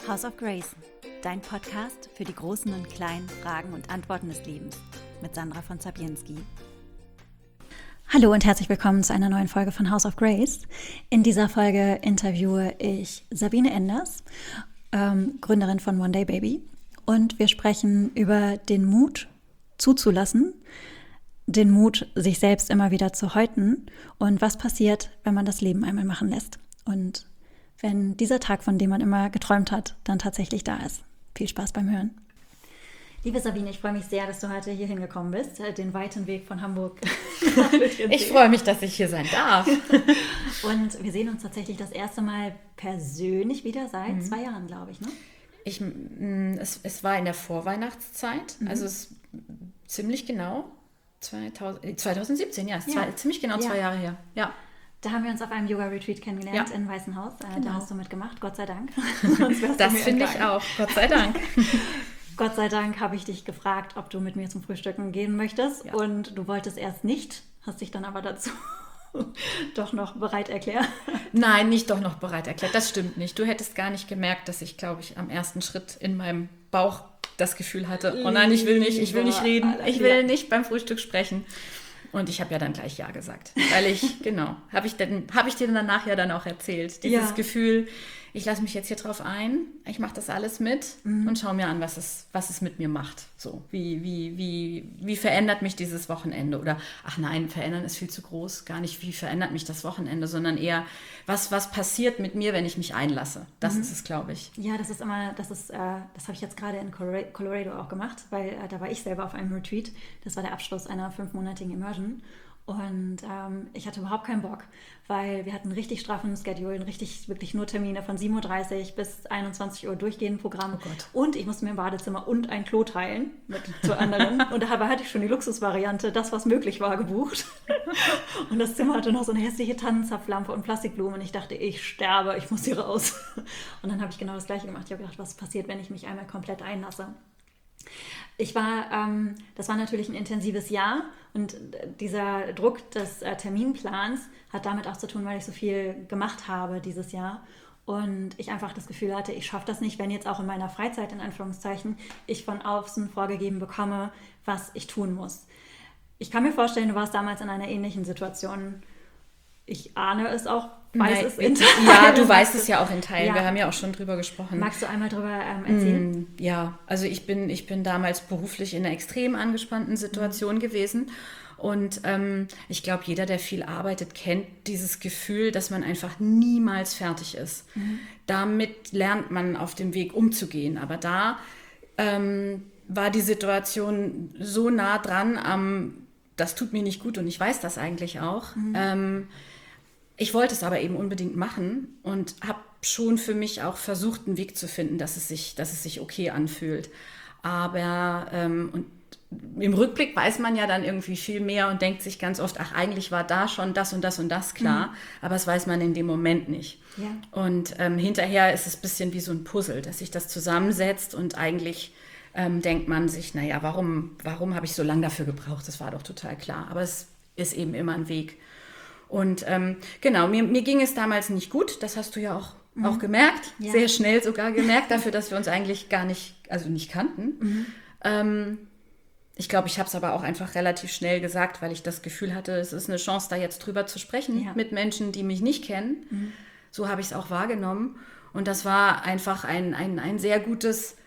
House of Grace, dein Podcast für die großen und kleinen Fragen und Antworten des Lebens mit Sandra von Zabienski. Hallo und herzlich willkommen zu einer neuen Folge von House of Grace. In dieser Folge interviewe ich Sabine Enders, Gründerin von One Day Baby, und wir sprechen über den Mut zuzulassen, den Mut, sich selbst immer wieder zu häuten und was passiert, wenn man das Leben einmal machen lässt und wenn dieser Tag, von dem man immer geträumt hat, dann tatsächlich da ist. Viel Spaß beim Hören. Liebe Sabine, ich freue mich sehr, dass du heute hier hingekommen bist, den weiten Weg von Hamburg. Ich freue mich, dass ich hier sein darf. Und wir sehen uns tatsächlich das erste Mal persönlich wieder seit 2 Jahren, glaube ich, ne? Es war in der Vorweihnachtszeit, also es ist ziemlich genau 2017, ja, ziemlich genau 2 Jahre her. Ja. Da haben wir uns auf einem Yoga-Retreat kennengelernt in Weißenhaus. Genau. Da hast du mitgemacht, Gott sei Dank. Das finde ich auch, Gott sei Dank. Gott sei Dank habe ich dich gefragt, ob du mit mir zum Frühstücken gehen möchtest. Ja. Und du wolltest erst nicht, hast dich dann aber dazu doch noch bereit erklärt. Nein, nicht doch noch bereit erklärt, das stimmt nicht. Du hättest gar nicht gemerkt, dass ich, glaube ich, am ersten Schritt in meinem Bauch das Gefühl hatte, oh nein, ich will nicht reden, ich will nicht beim Frühstück sprechen. Und ich habe ja dann gleich Ja gesagt, weil habe ich dir danach ja dann auch erzählt, dieses Gefühl, ich lasse mich jetzt hier drauf ein, ich mache das alles mit und schaue mir an, was es mit mir macht. So, wie verändert mich dieses Wochenende? Oder, ach nein, verändern ist viel zu groß, gar nicht, wie verändert mich das Wochenende, sondern eher, was passiert mit mir, wenn ich mich einlasse? Das ist es, glaube ich. Ja, das habe ich jetzt gerade in Colorado auch gemacht, weil da war ich selber auf einem Retreat. Das war der Abschluss einer 5-monatigen Immersion. Und ich hatte überhaupt keinen Bock, weil wir hatten richtig straffen Schedule, wirklich nur Termine von 7.30 Uhr bis 21 Uhr durchgehend Programm. Oh Gott. Und ich musste mir ein Badezimmer und ein Klo teilen zu anderen. Und dabei hatte ich schon die Luxusvariante, das, was möglich war, gebucht. Und das Zimmer hatte noch so eine hässliche Tannenzapflampe und Plastikblumen. Und ich dachte, ich sterbe, ich muss hier raus. Und dann habe ich genau das Gleiche gemacht. Ich habe gedacht, was passiert, wenn ich mich einmal komplett einlasse? Das war natürlich ein intensives Jahr und dieser Druck des Terminplans hat damit auch zu tun, weil ich so viel gemacht habe dieses Jahr und ich einfach das Gefühl hatte, ich schaffe das nicht, wenn jetzt auch in meiner Freizeit, in Anführungszeichen, ich von außen vorgegeben bekomme, was ich tun muss. Ich kann mir vorstellen, du warst damals in einer ähnlichen Situation. Ich ahne es auch, weiß es in Teilen. Ja, du weißt es ja auch in Teilen. Ja. Wir haben ja auch schon drüber gesprochen. Magst du einmal drüber erzählen? Ja, also ich bin damals beruflich in einer extrem angespannten Situation gewesen. Und ich glaube, jeder, der viel arbeitet, kennt dieses Gefühl, dass man einfach niemals fertig ist. Damit lernt man auf dem Weg umzugehen. Aber da war die Situation so nah dran am, das tut mir nicht gut und ich weiß das eigentlich auch. Ich wollte es aber eben unbedingt machen und habe schon für mich auch versucht, einen Weg zu finden, dass es sich okay anfühlt. Aber und im Rückblick weiß man ja dann irgendwie viel mehr und denkt sich ganz oft, ach, eigentlich war da schon das und das und das klar, aber das weiß man in dem Moment nicht. Ja. Und hinterher ist es ein bisschen wie so ein Puzzle, dass sich das zusammensetzt und eigentlich denkt man sich, naja, warum habe ich so lange dafür gebraucht? Das war doch total klar. Aber es ist eben immer ein Weg. Und genau, mir ging es damals nicht gut. Das hast du ja auch gemerkt. Ja. Sehr schnell sogar gemerkt, dafür, dass wir uns eigentlich nicht kannten. Ich glaube, ich habe es aber auch einfach relativ schnell gesagt, weil ich das Gefühl hatte, es ist eine Chance, da jetzt drüber zu sprechen mit Menschen, die mich nicht kennen. So habe ich es auch wahrgenommen. Und das war einfach ein sehr gutes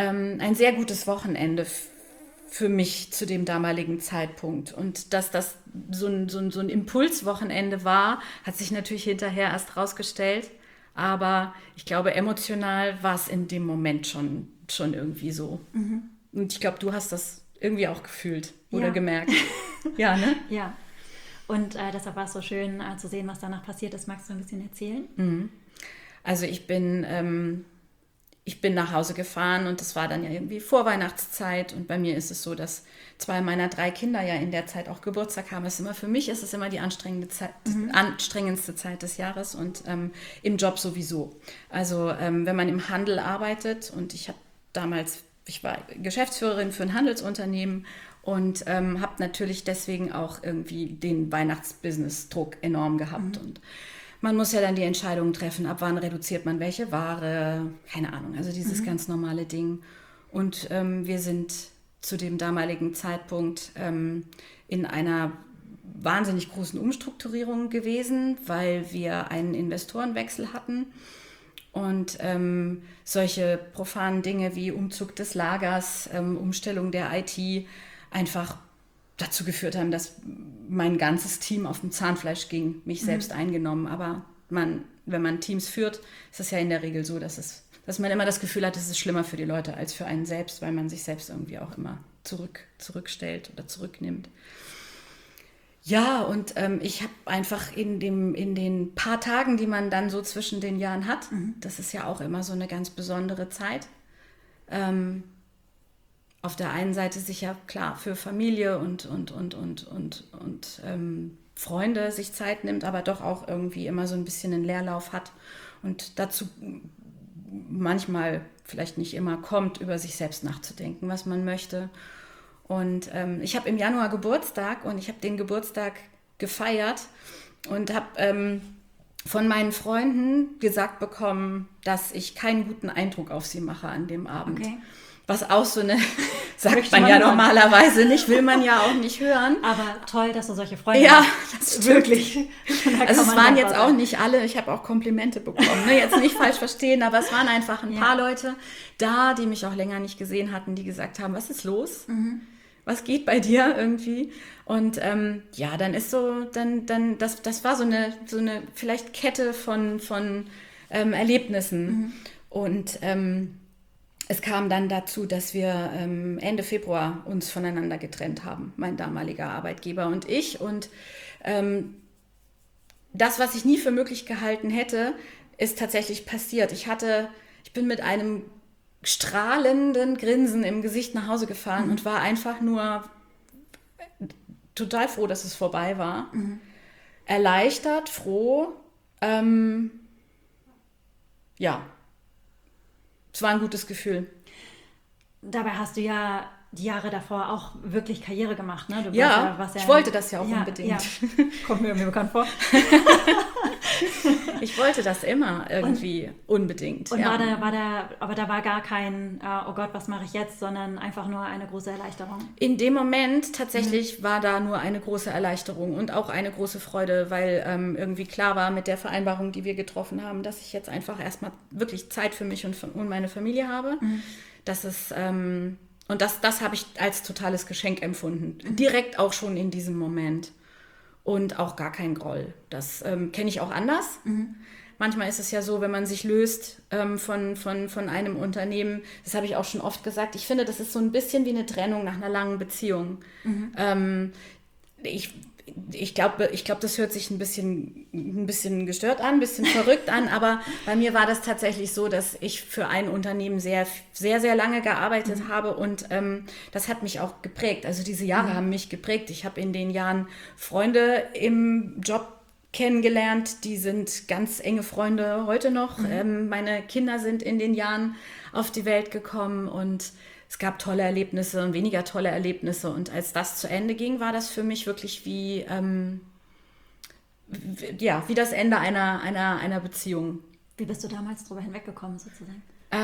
Wochenende für mich zu dem damaligen Zeitpunkt. Und dass das so ein Impulswochenende war, hat sich natürlich hinterher erst rausgestellt. Aber ich glaube, emotional war es in dem Moment schon irgendwie so. Und ich glaube, du hast das irgendwie auch gefühlt oder gemerkt. Ja, ne? Ja. Und deshalb war es so schön zu sehen, was danach passiert ist. Magst du ein bisschen erzählen? Also ich bin nach Hause gefahren und das war dann ja irgendwie Vorweihnachtszeit und bei mir ist es so, dass 2 meiner 3 Kinder ja in der Zeit auch Geburtstag haben. Für mich ist es immer die anstrengendste Zeit des Jahres und im Job sowieso. Also wenn man im Handel arbeitet und ich war Geschäftsführerin für ein Handelsunternehmen und habe natürlich deswegen auch irgendwie den Weihnachtsbusiness-Druck enorm gehabt und man muss ja dann die Entscheidungen treffen, ab wann reduziert man welche Ware, keine Ahnung, also dieses ganz normale Ding. Und wir sind zu dem damaligen Zeitpunkt in einer wahnsinnig großen Umstrukturierung gewesen, weil wir einen Investorenwechsel hatten und solche profanen Dinge wie Umzug des Lagers, Umstellung der IT einfach dazu geführt haben, dass mein ganzes Team auf dem Zahnfleisch ging, mich selbst eingenommen. Aber wenn man Teams führt, ist es ja in der Regel so, dass man immer das Gefühl hat, es ist schlimmer für die Leute als für einen selbst, weil man sich selbst irgendwie auch immer zurückstellt oder zurücknimmt. Ja, und ich habe einfach in den paar Tagen, die man dann so zwischen den Jahren hat, das ist ja auch immer so eine ganz besondere Zeit, auf der einen Seite sicher klar für Familie und Freunde sich Zeit nimmt, aber doch auch irgendwie immer so ein bisschen einen Leerlauf hat und dazu manchmal vielleicht nicht immer kommt, über sich selbst nachzudenken, was man möchte. Und ich habe im Januar Geburtstag und ich habe den Geburtstag gefeiert und habe von meinen Freunden gesagt bekommen, dass ich keinen guten Eindruck auf sie mache an dem Abend. Okay. Was auch so eine, sagt man ja normalerweise nicht, will man ja auch nicht hören. Aber toll, dass du solche Freunde hast. Ja, das stimmt. Wirklich. Also es waren jetzt auch nicht alle, ich habe auch Komplimente bekommen. Ne? Jetzt nicht falsch verstehen, aber es waren einfach ein paar Leute da, die mich auch länger nicht gesehen hatten, die gesagt haben, was ist los? Was geht bei dir irgendwie? Und dann ist so, das war so eine vielleicht Kette von Erlebnissen. Und es kam dann dazu, dass wir Ende Februar uns voneinander getrennt haben, mein damaliger Arbeitgeber und ich. Und das, was ich nie für möglich gehalten hätte, ist tatsächlich passiert. Ich bin mit einem strahlenden Grinsen im Gesicht nach Hause gefahren und war einfach nur total froh, dass es vorbei war. Erleichtert, froh. Es war ein gutes Gefühl. Dabei hast du ja die Jahre davor auch wirklich Karriere gemacht, ne? Ich wollte das ja auch unbedingt. Ja. Kommt mir irgendwie bekannt vor. Ich wollte das immer irgendwie unbedingt. Und aber da war gar kein, oh Gott, was mache ich jetzt, sondern einfach nur eine große Erleichterung. In dem Moment tatsächlich war da nur eine große Erleichterung und auch eine große Freude, weil irgendwie klar war mit der Vereinbarung, die wir getroffen haben, dass ich jetzt einfach erstmal wirklich Zeit für mich und meine Familie habe. Das ist und das habe ich als totales Geschenk empfunden. Direkt auch schon in diesem Moment. Und auch gar kein Groll. Das kenne ich auch anders. Manchmal ist es ja so, wenn man sich löst von einem Unternehmen, das habe ich auch schon oft gesagt, ich finde, das ist so ein bisschen wie eine Trennung nach einer langen Beziehung. Ich glaube, das hört sich ein bisschen gestört an, ein bisschen verrückt an, aber bei mir war das tatsächlich so, dass ich für ein Unternehmen sehr, sehr, sehr lange gearbeitet habe und das hat mich auch geprägt. Also diese Jahre haben mich geprägt. Ich habe in den Jahren Freunde im Job kennengelernt, die sind ganz enge Freunde heute noch. Meine Kinder sind in den Jahren auf die Welt gekommen und es gab tolle Erlebnisse und weniger tolle Erlebnisse. Und als das zu Ende ging, war das für mich wirklich wie das Ende einer Beziehung. Wie bist du damals drüber hinweggekommen, sozusagen?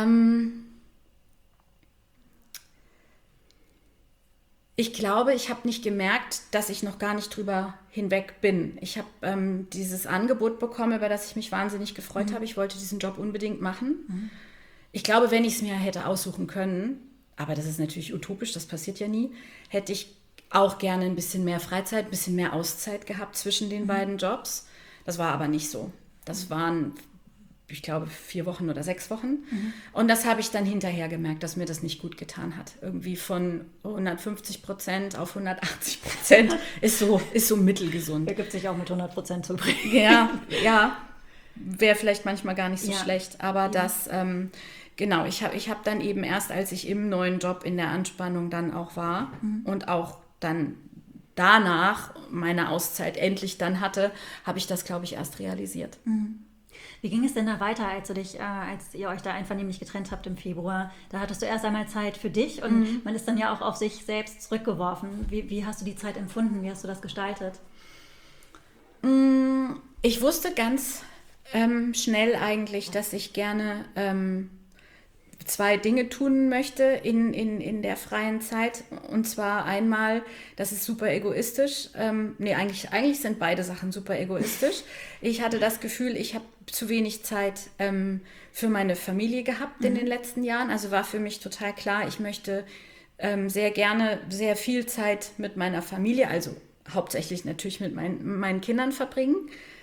Ich glaube, ich habe nicht gemerkt, dass ich noch gar nicht drüber hinweg bin. Ich habe dieses Angebot bekommen, über das ich mich wahnsinnig gefreut habe. Ich wollte diesen Job unbedingt machen. Ich glaube, wenn ich es mir hätte aussuchen können, aber das ist natürlich utopisch, das passiert ja nie, hätte ich auch gerne ein bisschen mehr Freizeit, ein bisschen mehr Auszeit gehabt zwischen den beiden Jobs. Das war aber nicht so. Das waren, ich glaube, 4 Wochen oder 6 Wochen. Und das habe ich dann hinterher gemerkt, dass mir das nicht gut getan hat. Irgendwie von 150% auf 180% ist so mittelgesund. Der gibt sich auch mit 100% zu bringen. Ja, wäre vielleicht manchmal gar nicht so schlecht. Aber das... Genau, ich hab dann eben erst, als ich im neuen Job in der Anspannung dann auch war und auch dann danach meine Auszeit endlich dann hatte, habe ich das, glaube ich, erst realisiert. Wie ging es denn da weiter, als ihr euch da einvernehmlich getrennt habt im Februar? Da hattest du erst einmal Zeit für dich und man ist dann ja auch auf sich selbst zurückgeworfen. Wie hast du die Zeit empfunden? Wie hast du das gestaltet? Ich wusste ganz schnell eigentlich, dass ich gerne zwei Dinge tun möchte in der freien Zeit. Und zwar einmal, das ist super egoistisch. Eigentlich sind beide Sachen super egoistisch. Ich hatte das Gefühl, ich habe zu wenig Zeit für meine Familie gehabt in den letzten Jahren. Also war für mich total klar, ich möchte sehr gerne sehr viel Zeit mit meiner Familie, also hauptsächlich natürlich mit meinen Kindern verbringen.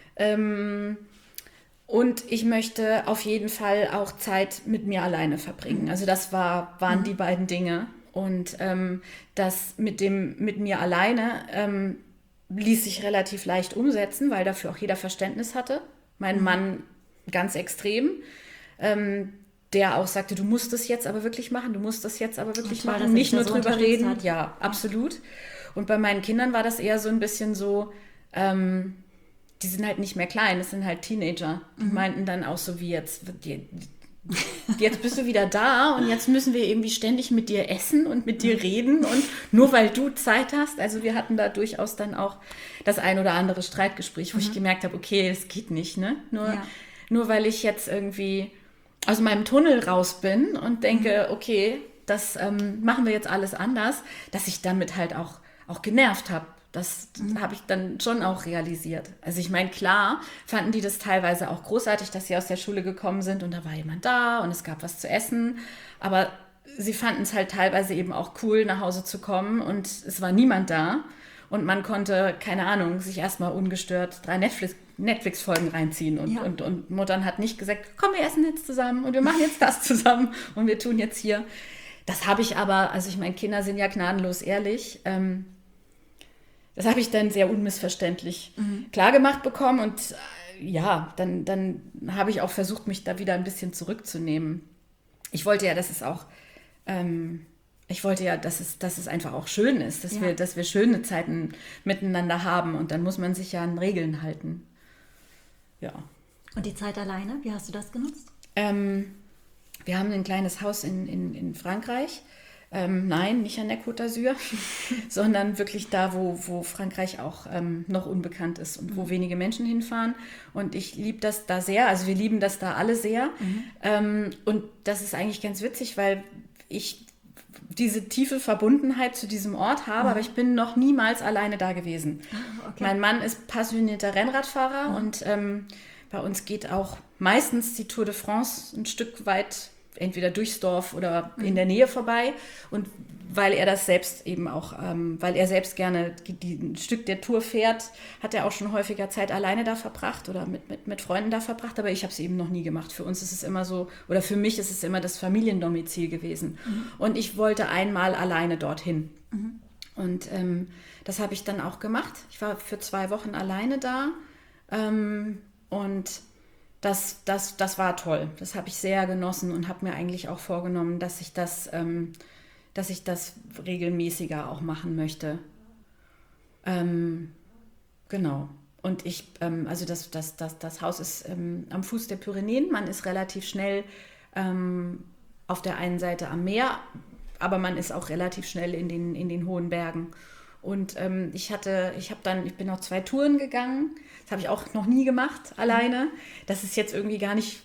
Und ich möchte auf jeden Fall auch Zeit mit mir alleine verbringen. Also das waren die beiden Dinge. Und das mit mir alleine ließ sich relativ leicht umsetzen, weil dafür auch jeder Verständnis hatte. Mein Mann ganz extrem, der auch sagte, du musst das jetzt aber wirklich machen, du musst das jetzt aber wirklich Toll, dass machen, er nicht dich da nur so drüber unterstützt reden. hat. Ja, absolut. Und bei meinen Kindern war das eher so ein bisschen so, die sind halt nicht mehr klein, das sind halt Teenager. Die meinten dann auch so wie jetzt bist du wieder da und jetzt müssen wir irgendwie ständig mit dir essen und mit dir reden und nur weil du Zeit hast. Also wir hatten da durchaus dann auch das ein oder andere Streitgespräch, wo ich gemerkt habe, okay, das geht nicht, ne? Nur weil ich jetzt irgendwie aus meinem Tunnel raus bin und denke, okay, das machen wir jetzt alles anders, dass ich damit halt auch genervt habe. Das habe ich dann schon auch realisiert. Also ich meine, klar fanden die das teilweise auch großartig, dass sie aus der Schule gekommen sind und da war jemand da und es gab was zu essen. Aber sie fanden es halt teilweise eben auch cool, nach Hause zu kommen und es war niemand da. Und man konnte, keine Ahnung, sich erstmal ungestört 3 Netflix-Folgen reinziehen. Und Muttern hat nicht gesagt, komm, wir essen jetzt zusammen und wir machen jetzt das zusammen und wir tun jetzt hier. Das habe ich aber, also ich meine, Kinder sind ja gnadenlos ehrlich, das habe ich dann sehr unmissverständlich klargemacht bekommen und dann habe ich auch versucht, mich da wieder ein bisschen zurückzunehmen. Ich wollte ja, dass es einfach auch schön ist, dass wir schöne Zeiten miteinander haben und dann muss man sich ja an Regeln halten. Ja. Und die Zeit alleine, wie hast du das genutzt? Wir haben ein kleines Haus in Frankreich. Nein, nicht an der Côte d'Azur, sondern wirklich da, wo Frankreich auch noch unbekannt ist und wo wenige Menschen hinfahren. Und ich liebe das da sehr, also wir lieben das da alle sehr. Und das ist eigentlich ganz witzig, weil ich diese tiefe Verbundenheit zu diesem Ort habe, aber ich bin noch niemals alleine da gewesen. Okay. Mein Mann ist passionierter Rennradfahrer und bei uns geht auch meistens die Tour de France ein Stück weit entweder durchs Dorf oder in der Nähe vorbei. Und weil er das selbst eben auch, weil er selbst gerne ein Stück der Tour fährt, hat er auch schon häufiger Zeit alleine da verbracht oder mit Freunden da verbracht. Aber ich habe es eben noch nie gemacht. Für uns ist es immer so, oder für mich ist es immer das Familiendomizil gewesen. Und ich wollte einmal alleine dorthin. Und das habe ich dann auch gemacht. Ich war für 2 Wochen alleine da. Und das war toll. Das habe ich sehr genossen und habe mir eigentlich auch vorgenommen, dass ich das regelmäßiger auch machen möchte. Genau. Und also das Haus ist am Fuß der Pyrenäen. Man ist relativ schnell auf der einen Seite am Meer, aber man ist auch relativ schnell in den hohen Bergen. Und ich bin noch 2 Touren gegangen. Das habe ich auch noch nie gemacht, alleine. Das ist jetzt irgendwie gar nicht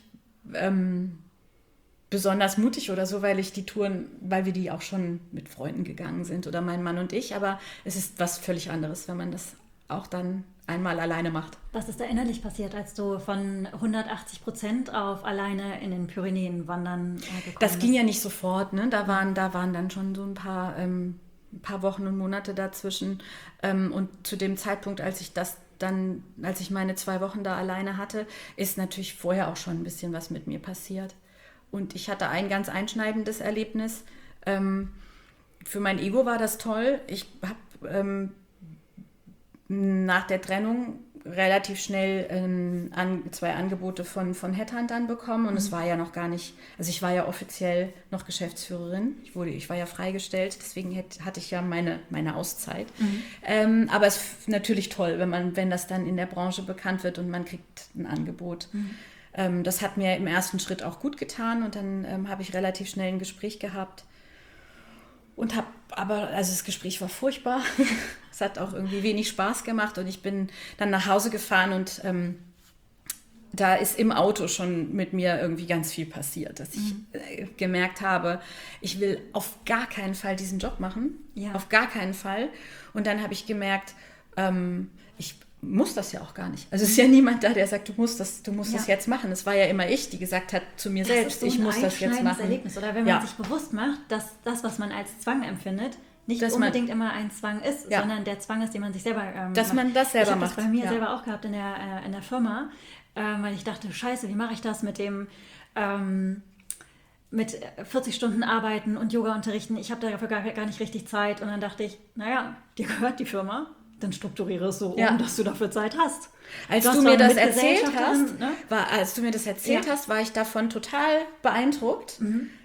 besonders mutig oder so, weil wir die auch schon mit Freunden gegangen sind oder mein Mann und ich. Aber es ist was völlig anderes, wenn man das auch dann einmal alleine macht. Was ist da innerlich passiert, als du von 180% auf alleine in den Pyrenäen wandern gekommen bist? Das ging ja nicht sofort, ne? Da waren dann schon so ein paar Wochen und Monate dazwischen. Und zu dem Zeitpunkt, als ich meine 2 Wochen da alleine hatte, ist natürlich vorher auch schon ein bisschen was mit mir passiert. Und ich hatte ein ganz einschneidendes Erlebnis. Für mein Ego war das toll. Ich habe nach der Trennung relativ schnell 2 Angebote von Headhuntern bekommen und es war ja noch gar nicht, also ich war ja offiziell noch Geschäftsführerin, ich war ja freigestellt, deswegen hatte ich ja meine Auszeit. Aber es ist natürlich toll, wenn das dann in der Branche bekannt wird und man kriegt ein Angebot. Das hat mir im ersten Schritt auch gut getan und dann habe ich relativ schnell ein Gespräch gehabt. und habe aber, also das Gespräch war furchtbar. Es hat auch irgendwie wenig Spaß gemacht und ich bin dann nach Hause gefahren und da ist im Auto schon mit mir irgendwie ganz viel passiert, dass ich gemerkt habe, ich will auf gar keinen Fall diesen Job machen, auf gar keinen Fall. Und dann habe ich gemerkt, ich muss das ja auch gar nicht. Also es ist ja niemand da, der sagt, du musst das jetzt machen. Es war ja immer ich, die gesagt hat zu mir selbst, ich muss das jetzt machen. Erlebnis. Oder wenn man sich bewusst macht, dass das, was man als Zwang empfindet, nicht unbedingt immer ein Zwang ist, sondern der Zwang ist, den man sich selber dass man das selber macht. Ich habe das bei mir selber auch gehabt in der Firma, weil ich dachte, scheiße, wie mache ich das mit dem mit 40 Stunden arbeiten und Yoga unterrichten? Ich habe dafür gar nicht richtig Zeit. Und dann dachte ich, naja, dir gehört die Firma, dann strukturiere es so um, dass du dafür Zeit hast. Als du mir das erzählt hast, war ich davon total beeindruckt.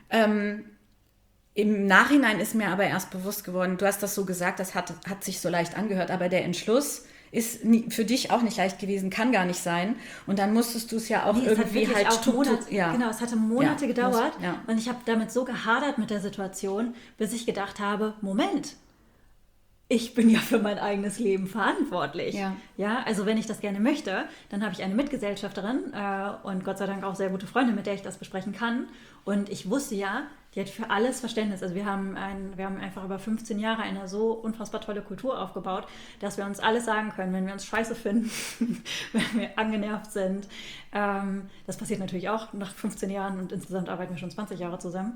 Im Nachhinein ist mir aber erst bewusst geworden, du hast das so gesagt, das hat sich so leicht angehört, aber der Entschluss ist für dich auch nicht leicht gewesen, kann gar nicht sein. Und dann musstest du es ja auch irgendwie halt Genau, es hatte Monate gedauert und ich habe damit so gehadert mit der Situation, bis ich gedacht habe, Moment, ich bin ja für mein eigenes Leben verantwortlich. Ja, also wenn ich das gerne möchte, dann habe ich eine Mitgesellschafterin und Gott sei Dank auch sehr gute Freundin, mit der ich das besprechen kann. Und ich wusste ja, die hat für alles Verständnis. Also wir haben einfach über 15 Jahre eine so unfassbar tolle Kultur aufgebaut, dass wir uns alles sagen können, wenn wir uns scheiße finden, wenn wir angenervt sind. Das passiert natürlich auch nach 15 Jahren und insgesamt arbeiten wir schon 20 Jahre zusammen.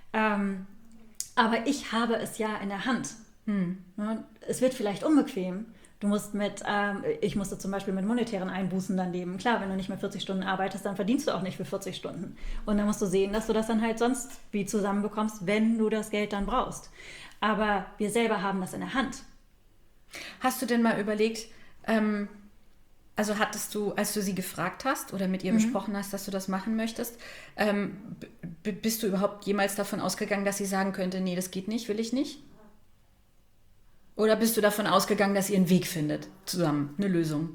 Aber ich habe es ja in der Hand. Es wird vielleicht unbequem. Ich musste zum Beispiel mit monetären Einbußen dann leben. Klar, wenn du nicht mehr 40 Stunden arbeitest, dann verdienst du auch nicht für 40 Stunden. Und dann musst du sehen, dass du das dann halt sonst wie zusammenbekommst, wenn du das Geld dann brauchst. Aber wir selber haben das in der Hand. Hast du denn mal überlegt, also hattest du, als du sie gefragt hast oder mit ihr besprochen hast, dass du das machen möchtest, bist du überhaupt jemals davon ausgegangen, dass sie sagen könnte, nee, das geht nicht, will ich nicht? Oder bist du davon ausgegangen, dass ihr einen Weg findet, zusammen, eine Lösung?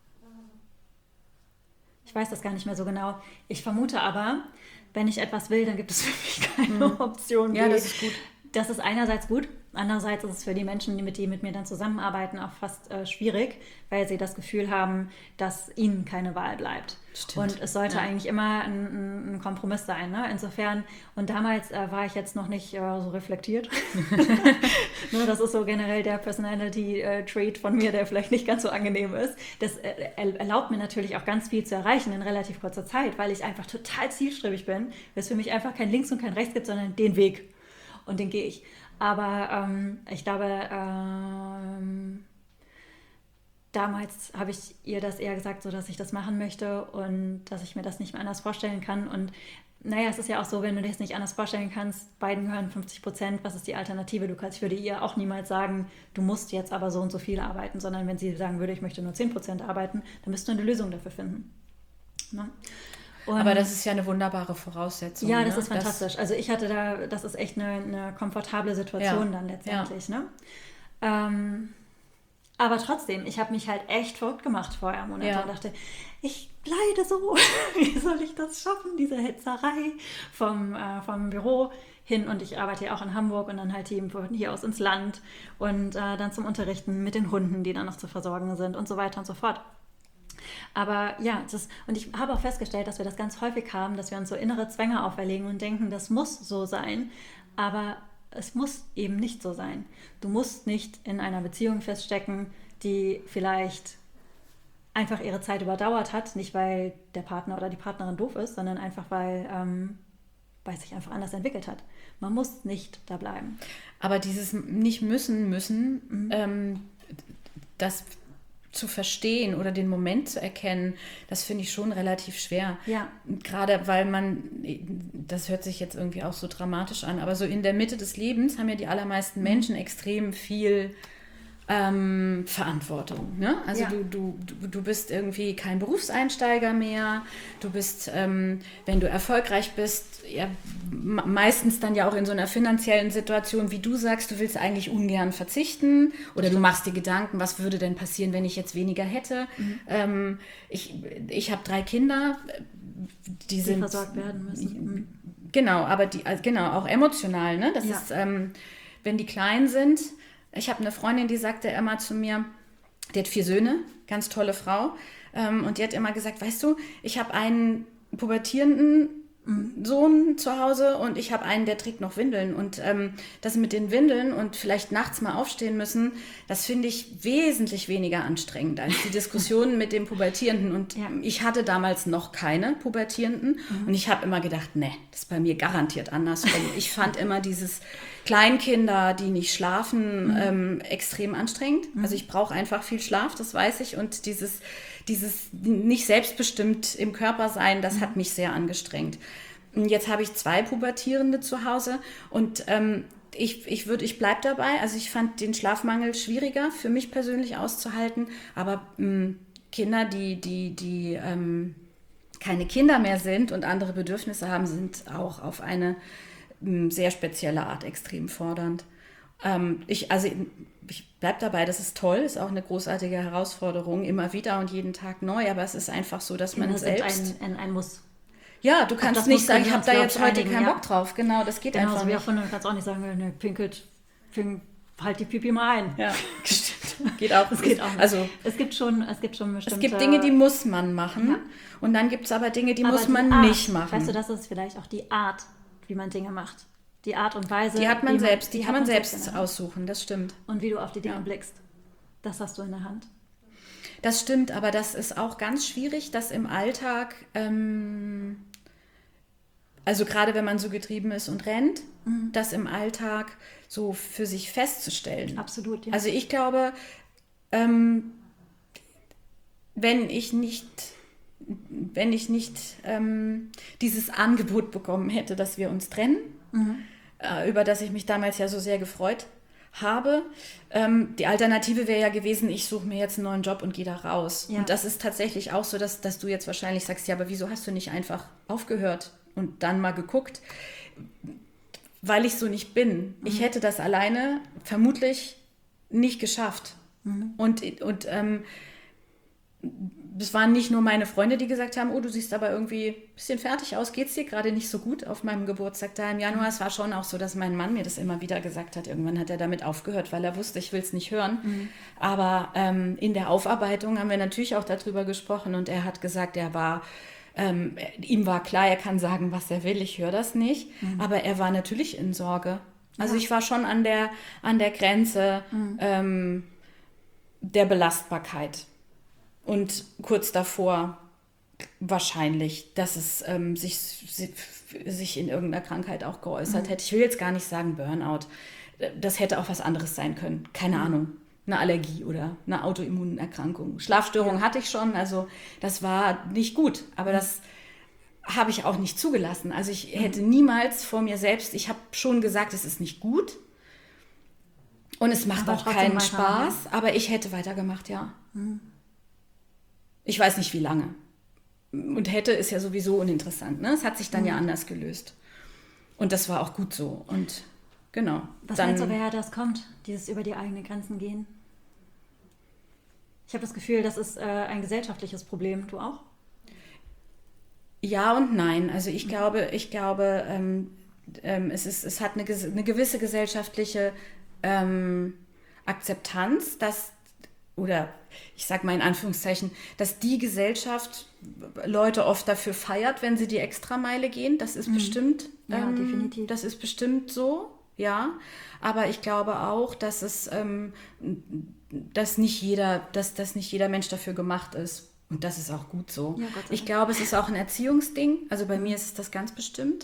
Ich weiß das gar nicht mehr so genau. Ich vermute aber, wenn ich etwas will, dann gibt es für mich keine Option. Ja, das ist gut. Das ist einerseits gut, andererseits ist es für die Menschen, die mit mir dann zusammenarbeiten, auch fast schwierig, weil sie das Gefühl haben, dass ihnen keine Wahl bleibt. Stimmt. Und es sollte eigentlich immer ein Kompromiss sein. Ne? Insofern, und damals war ich jetzt noch nicht so reflektiert. Das ist so generell der Personality-Trait von mir, der vielleicht nicht ganz so angenehm ist. Das erlaubt mir natürlich auch ganz viel zu erreichen in relativ kurzer Zeit, weil ich einfach total zielstrebig bin, weil es für mich einfach kein Links und kein Rechts gibt, sondern den Weg. Und den gehe ich. Aber ich glaube, damals habe ich ihr das eher gesagt, so dass ich das machen möchte und dass ich mir das nicht mehr anders vorstellen kann. Und naja, es ist ja auch so, wenn du dir das nicht anders vorstellen kannst, beiden gehören 50%, was ist die Alternative? Ich würde ihr auch niemals sagen, du musst jetzt aber so und so viel arbeiten, sondern wenn sie sagen würde, ich möchte nur 10% arbeiten, dann müsst du eine Lösung dafür finden. Ne? Aber das ist ja eine wunderbare Voraussetzung. Ja, das ist fantastisch. Also ich hatte das ist echt eine komfortable Situation dann letztendlich. Ne? Aber trotzdem, ich habe mich halt echt verrückt gemacht vorher Monate und dachte, ich leide so, wie soll ich das schaffen, diese Hetzerei vom Büro hin, und ich arbeite ja auch in Hamburg und dann halt von hier aus ins Land und dann zum Unterrichten mit den Hunden, die dann noch zu versorgen sind und so weiter und so fort. Aber ja, und ich habe auch festgestellt, dass wir das ganz häufig haben, dass wir uns so innere Zwänge auferlegen und denken, das muss so sein, aber es muss eben nicht so sein. Du musst nicht in einer Beziehung feststecken, die vielleicht einfach ihre Zeit überdauert hat, nicht weil der Partner oder die Partnerin doof ist, sondern einfach weil es sich einfach anders entwickelt hat. Man muss nicht da bleiben. Aber dieses nicht müssen, das zu verstehen oder den Moment zu erkennen, das finde ich schon relativ schwer. Ja. Gerade weil das hört sich jetzt irgendwie auch so dramatisch an, aber so in der Mitte des Lebens haben ja die allermeisten Menschen extrem viel Verantwortung. Ne? Also du bist irgendwie kein Berufseinsteiger mehr, du bist, wenn du erfolgreich bist, ja, meistens dann ja auch in so einer finanziellen Situation, wie du sagst, du willst eigentlich ungern verzichten oder du machst dir Gedanken, was würde denn passieren, wenn ich jetzt weniger hätte. Ich habe 3 Kinder, die versorgt werden müssen. Genau, aber auch emotional, ne? Das ist wenn die klein sind. Ich habe eine Freundin, die sagte immer zu mir, die hat 4 Söhne, ganz tolle Frau. Und die hat immer gesagt, weißt du, ich habe einen pubertierenden Sohn zu Hause und ich habe einen, der trägt noch Windeln. Und das mit den Windeln und vielleicht nachts mal aufstehen müssen, das finde ich wesentlich weniger anstrengend als die Diskussionen mit dem Pubertierenden. Und ich hatte damals noch keine Pubertierenden. Und ich habe immer gedacht, nee, das ist bei mir garantiert andersrum. Ich fand immer dieses Kleinkinder, die nicht schlafen, extrem anstrengend. Also ich brauche einfach viel Schlaf, das weiß ich. Und dieses nicht selbstbestimmt im Körper sein, das hat mich sehr angestrengt. Jetzt habe ich 2 Pubertierende zu Hause und ich bleibe dabei. Also ich fand den Schlafmangel schwieriger für mich persönlich auszuhalten, aber Kinder, die keine Kinder mehr sind und andere Bedürfnisse haben, sind auch auf eine sehr spezielle Art extrem fordernd. Ich bleibe dabei, das ist toll, ist auch eine großartige Herausforderung, immer wieder und jeden Tag neu, aber es ist einfach so, dass man selbst... Ein Muss. Ja, du kannst nicht sagen, ich habe da jetzt heute keinen Bock drauf. Genau, das geht einfach nicht. Du kannst auch nicht sagen, ne, halt die Pipi mal ein. Ja, stimmt. Geht auch. Das geht auch nicht. Also, es gibt schon bestimmte... Es gibt Dinge, die muss man machen und dann gibt es aber Dinge, die muss man nicht machen. Weißt du, das ist vielleicht auch die Art, wie man Dinge macht. Die Art und Weise. Die hat man selbst, die kann man selbst aussuchen, das stimmt. Und wie du auf die Dinge blickst, das hast du in der Hand. Das stimmt, aber das ist auch ganz schwierig, das im Alltag, also gerade wenn man so getrieben ist und rennt, das im Alltag so für sich festzustellen. Absolut, ja. Also ich glaube, wenn ich nicht dieses Angebot bekommen hätte, dass wir uns trennen, über das ich mich damals ja so sehr gefreut habe. Die Alternative wäre ja gewesen, ich suche mir jetzt einen neuen Job und gehe da raus. Ja. Und das ist tatsächlich auch so, dass du jetzt wahrscheinlich sagst, ja, aber wieso hast du nicht einfach aufgehört und dann mal geguckt? Weil ich so nicht bin. Ich hätte das alleine vermutlich nicht geschafft. Und es waren nicht nur meine Freunde, die gesagt haben, oh, du siehst aber irgendwie ein bisschen fertig aus, geht's dir gerade nicht so gut auf meinem Geburtstag da im Januar. Es war schon auch so, dass mein Mann mir das immer wieder gesagt hat. Irgendwann hat er damit aufgehört, weil er wusste, ich will es nicht hören. Aber in der Aufarbeitung haben wir natürlich auch darüber gesprochen und er hat gesagt, ihm war klar, er kann sagen, was er will, ich höre das nicht. Aber er war natürlich in Sorge. Also ich war schon an der Grenze der Belastbarkeit. Und kurz davor wahrscheinlich, dass es sich in irgendeiner Krankheit auch geäußert hätte. Ich will jetzt gar nicht sagen Burnout. Das hätte auch was anderes sein können. Keine Ahnung. Eine Allergie oder eine Autoimmunerkrankung. Schlafstörung hatte ich schon. Also das war nicht gut. Aber das habe ich auch nicht zugelassen. Also ich hätte niemals vor mir selbst, ich habe schon gesagt, es ist nicht gut. Und es macht auch keinen Spaß. Aber ich hätte weitergemacht, ja. Ich weiß nicht, wie lange. Und hätte ist ja sowieso uninteressant. Ne? Es hat sich dann ja anders gelöst. Und das war auch gut so. Und genau. Was meinst du, woher das kommt, dieses über die eigenen Grenzen gehen? Ich habe das Gefühl, das ist ein gesellschaftliches Problem. Du auch? Ja und nein. Also ich glaube, es hat eine gewisse gesellschaftliche Akzeptanz, oder ich sage mal in Anführungszeichen, dass die Gesellschaft Leute oft dafür feiert, wenn sie die Extrameile gehen. Das ist bestimmt, definitiv. Das ist bestimmt so, ja. Aber ich glaube auch, dass dass nicht jeder Mensch dafür gemacht ist. Und das ist auch gut so. Ja, ich glaube, es ist auch ein Erziehungsding. Also bei mir ist es das ganz bestimmt.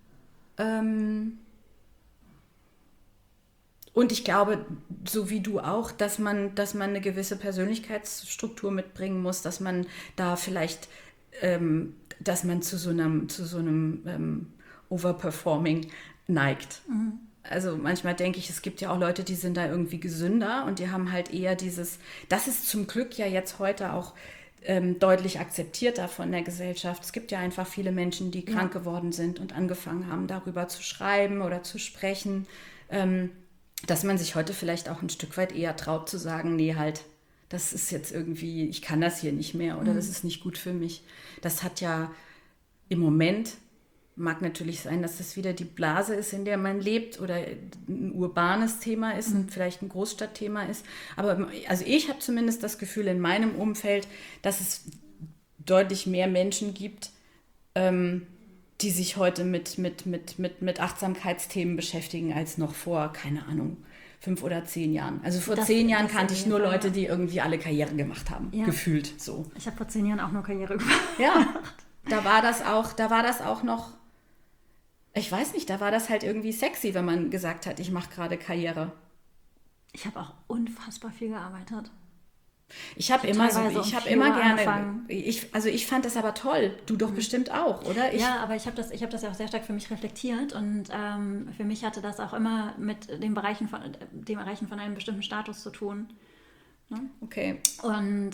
Und ich glaube, so wie du auch, dass man eine gewisse Persönlichkeitsstruktur mitbringen muss, dass man da vielleicht, dass man zu so einem Overperforming neigt. Also manchmal denke ich, es gibt ja auch Leute, die sind da irgendwie gesünder und die haben halt eher das ist zum Glück ja jetzt heute auch deutlich akzeptierter von der Gesellschaft. Es gibt ja einfach viele Menschen, die krank geworden sind und angefangen haben, darüber zu schreiben oder zu sprechen, dass man sich heute vielleicht auch ein Stück weit eher traut zu sagen, nee, halt, das ist jetzt irgendwie, ich kann das hier nicht mehr oder das ist nicht gut für mich. Das hat ja im Moment Mag natürlich sein, dass das wieder die Blase ist, in der man lebt oder ein urbanes Thema ist und vielleicht ein Großstadtthema ist. Aber also ich habe zumindest das Gefühl in meinem Umfeld, dass es deutlich mehr Menschen gibt, die sich heute mit Achtsamkeitsthemen beschäftigen, als noch vor, keine Ahnung, 5 oder 10 Jahren. Also vor 10 Jahren kannte ich nur Leute, die irgendwie alle Karriere gemacht haben, gefühlt so. Ich habe vor 10 Jahren auch nur Karriere gemacht. Ja, da war das auch noch, ich weiß nicht, da war das halt irgendwie sexy, wenn man gesagt hat, ich mache gerade Karriere. Ich habe auch unfassbar viel gearbeitet. Ich habe immer gerne, ich fand das aber toll. Du doch bestimmt auch, oder? Ja, aber ich hab das ja auch sehr stark für mich reflektiert und für mich hatte das auch immer mit dem Erreichen von einem bestimmten Status zu tun. Ne? Okay. Und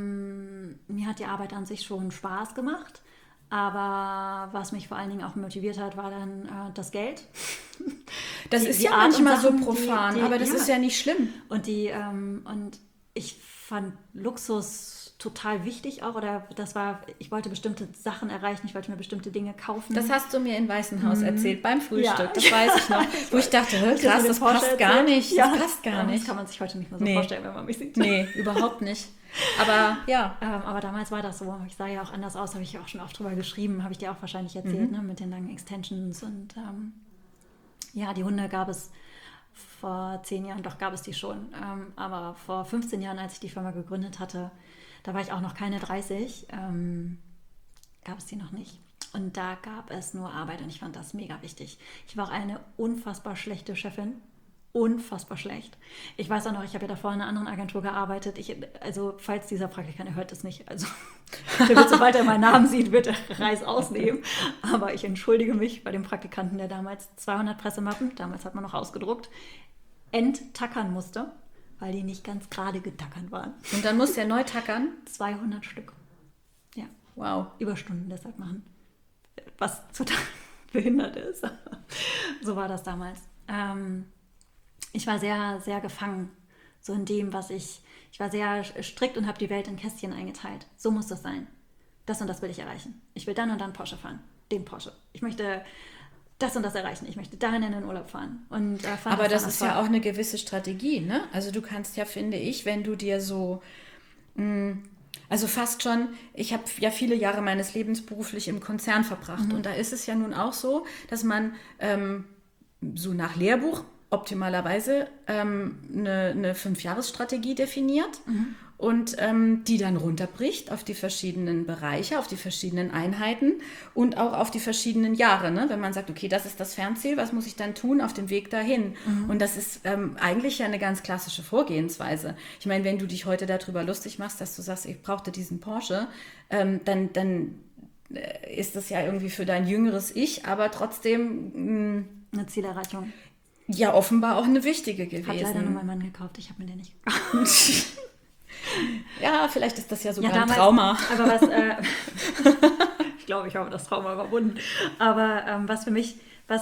mir hat die Arbeit an sich schon Spaß gemacht, aber was mich vor allen Dingen auch motiviert hat, war dann das Geld. Das ist ja manchmal so profan, aber das ist ja nicht schlimm. Und ich fand Luxus total wichtig auch, ich wollte bestimmte Sachen erreichen, ich wollte mir bestimmte Dinge kaufen. Das hast du mir in Weißenhaus erzählt, beim Frühstück, das weiß ich noch. Wo ich dachte, krass, das passt gar nicht. Das passt gar nicht. Das kann man sich heute nicht mehr so vorstellen, wenn man mich sieht. Nee, überhaupt nicht. Aber ja. Aber damals war das so. Ich sah ja auch anders aus, habe ich ja auch schon oft drüber geschrieben, habe ich dir auch wahrscheinlich erzählt, ne, mit den langen Extensions und die Hunde gab es vor 10 Jahren, doch gab es die schon. Aber vor 15 Jahren, als ich die Firma gegründet hatte, da war ich auch noch keine 30, gab es die noch nicht. Und da gab es nur Arbeit und ich fand das mega wichtig. Ich war auch eine unfassbar schlechte Chefin. Unfassbar schlecht. Ich weiß auch noch, ich habe ja davor in einer anderen Agentur gearbeitet. Also, falls dieser Praktikant, er hört das nicht, also der wird, sobald er meinen Namen sieht, wird er Reis ausnehmen. Aber ich entschuldige mich bei dem Praktikanten, der damals 200 Pressemappen, damals hat man noch ausgedruckt, enttackern musste, weil die nicht ganz gerade getackert waren. Und dann musste er neu tackern? 200 Stück. Ja. Wow. Überstunden deshalb machen. Was total behindert ist. So war das damals. Ich war sehr, sehr gefangen, so in dem, ich war sehr strikt und habe die Welt in Kästchen eingeteilt. So muss das sein. Das und das will ich erreichen. Ich will dann und dann Porsche fahren. Den Porsche. Ich möchte das und das erreichen. Ich möchte dahin in den Urlaub fahren. Aber das ist ja auch eine gewisse Strategie, ne? Also du kannst ja, finde ich, wenn du dir so... Also fast schon, ich habe ja viele Jahre meines Lebens beruflich im Konzern verbracht. Und da ist es ja nun auch so, dass man so nach Lehrbuch optimalerweise eine 5-Jahres-Strategie definiert und die dann runterbricht auf die verschiedenen Bereiche, auf die verschiedenen Einheiten und auch auf die verschiedenen Jahre. Ne? Wenn man sagt, okay, das ist das Fernziel, was muss ich dann tun auf dem Weg dahin? Und das ist eigentlich ja eine ganz klassische Vorgehensweise. Ich meine, wenn du dich heute darüber lustig machst, dass du sagst, ich brauchte diesen Porsche, dann ist das ja irgendwie für dein jüngeres Ich, aber trotzdem... eine Zielerreichung. Ja, offenbar auch eine wichtige gewesen. Hat leider nur mein Mann gekauft, ich habe mir den nicht gekauft. Ja, vielleicht ist das ja sogar ein Trauma. Aber ich glaube, ich habe das Trauma überwunden. Aber was für mich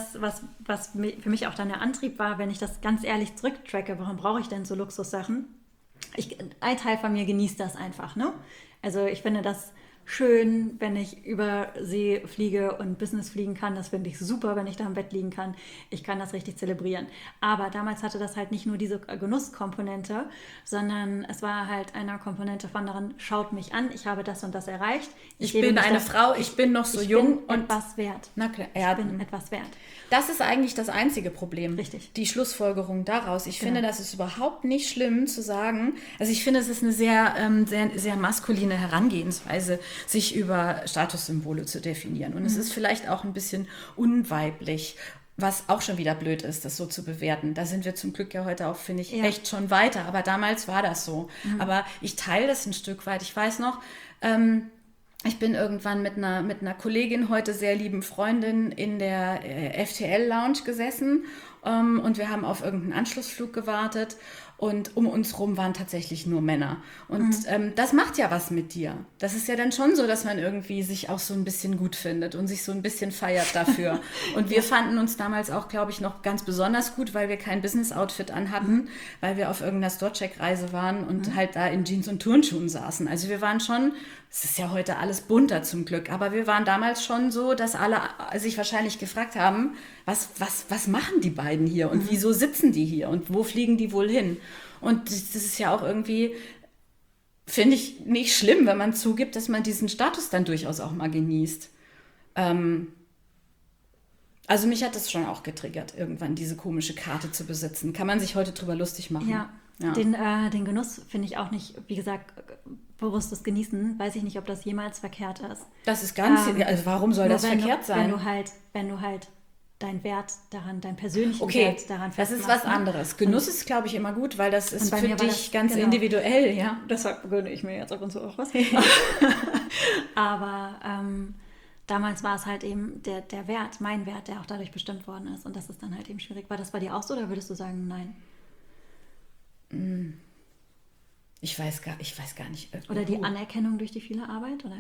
auch dann der Antrieb war, wenn ich das ganz ehrlich zurücktracke, warum brauche ich denn so Luxussachen? Ein Teil von mir genießt das einfach, ne? Also ich finde das schön, wenn ich über See fliege und Business fliegen kann. Das finde ich super, wenn ich da im Bett liegen kann. Ich kann das richtig zelebrieren. Aber damals hatte das halt nicht nur diese Genusskomponente, sondern es war halt eine Komponente von daran, schaut mich an, ich habe das und das erreicht. Ich bin eine Frau, ich bin noch so jung. Ich bin etwas wert. Na klar, ich bin etwas wert. Das ist eigentlich das einzige Problem. Richtig. Die Schlussfolgerung daraus. Ich finde, das ist überhaupt nicht schlimm zu sagen. Also ich finde, es ist eine sehr, sehr maskuline Herangehensweise, sich über Statussymbole zu definieren. Und es ist vielleicht auch ein bisschen unweiblich, was auch schon wieder blöd ist, das so zu bewerten. Da sind wir zum Glück ja heute auch, finde ich, echt schon weiter. Aber damals war das so. Aber ich teile das ein Stück weit. Ich weiß noch, ich bin irgendwann mit einer Kollegin, heute sehr lieben Freundin, in der FTL-Lounge gesessen und wir haben auf irgendeinen Anschlussflug gewartet Und um uns rum waren tatsächlich nur Männer. Und das macht ja was mit dir. Das ist ja dann schon so, dass man irgendwie sich auch so ein bisschen gut findet und sich so ein bisschen feiert dafür. Und wir fanden uns damals auch, glaube ich, noch ganz besonders gut, weil wir kein Business-Outfit anhatten, weil wir auf irgendeiner Store-Check-Reise waren und halt da in Jeans und Turnschuhen saßen. Also wir waren schon, es ist ja heute alles bunter zum Glück, aber wir waren damals schon so, dass alle sich wahrscheinlich gefragt haben, was machen die beiden hier und wieso sitzen die hier und wo fliegen die wohl hin? Und das ist ja auch irgendwie, finde ich, nicht schlimm, wenn man zugibt, dass man diesen Status dann durchaus auch mal genießt. Also mich hat das schon auch getriggert, irgendwann diese komische Karte zu besitzen. Kann man sich heute drüber lustig machen. Ja. Den Genuss finde ich auch nicht, wie gesagt, bewusstes Genießen. Weiß ich nicht, ob das jemals verkehrt ist. Das ist ganz, also warum soll das verkehrt sein? Wenn du halt deinen Wert daran, deinen persönlichen Okay, Wert daran das ist festmachst. was anderes. Genuss ist, glaube ich, immer gut, weil das ist bei für mir war dich das, ganz genau. individuell, ja. Deshalb gönne ich mir jetzt ab und zu auch was. Aber damals war es halt eben der Wert, mein Wert, der auch dadurch bestimmt worden ist. Und das ist dann halt eben schwierig. War das bei dir auch so oder würdest du sagen, nein? Ich weiß gar nicht. Oder die Anerkennung durch die viele Arbeit, oder?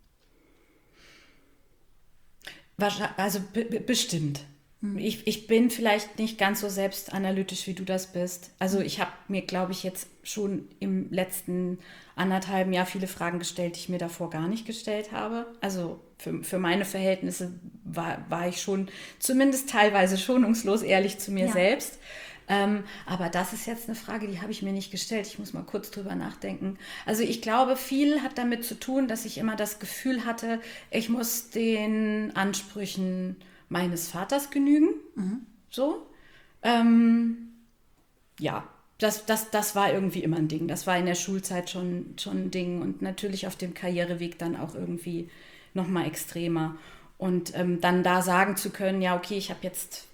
Also bestimmt. Ich bin vielleicht nicht ganz so selbstanalytisch, wie du das bist. Also ich habe mir, glaube ich, jetzt schon im letzten 1,5 Jahr viele Fragen gestellt, die ich mir davor gar nicht gestellt habe. Also für meine Verhältnisse war ich schon zumindest teilweise schonungslos ehrlich zu mir selbst. Aber das ist jetzt eine Frage, die habe ich mir nicht gestellt. Ich muss mal kurz drüber nachdenken. Also ich glaube, viel hat damit zu tun, dass ich immer das Gefühl hatte, ich muss den Ansprüchen meines Vaters genügen. So. Ja, das war irgendwie immer ein Ding. Das war in der Schulzeit schon ein Ding und natürlich auf dem Karriereweg dann auch irgendwie noch mal extremer. Und dann da sagen zu können, ja, okay, ich habe jetzt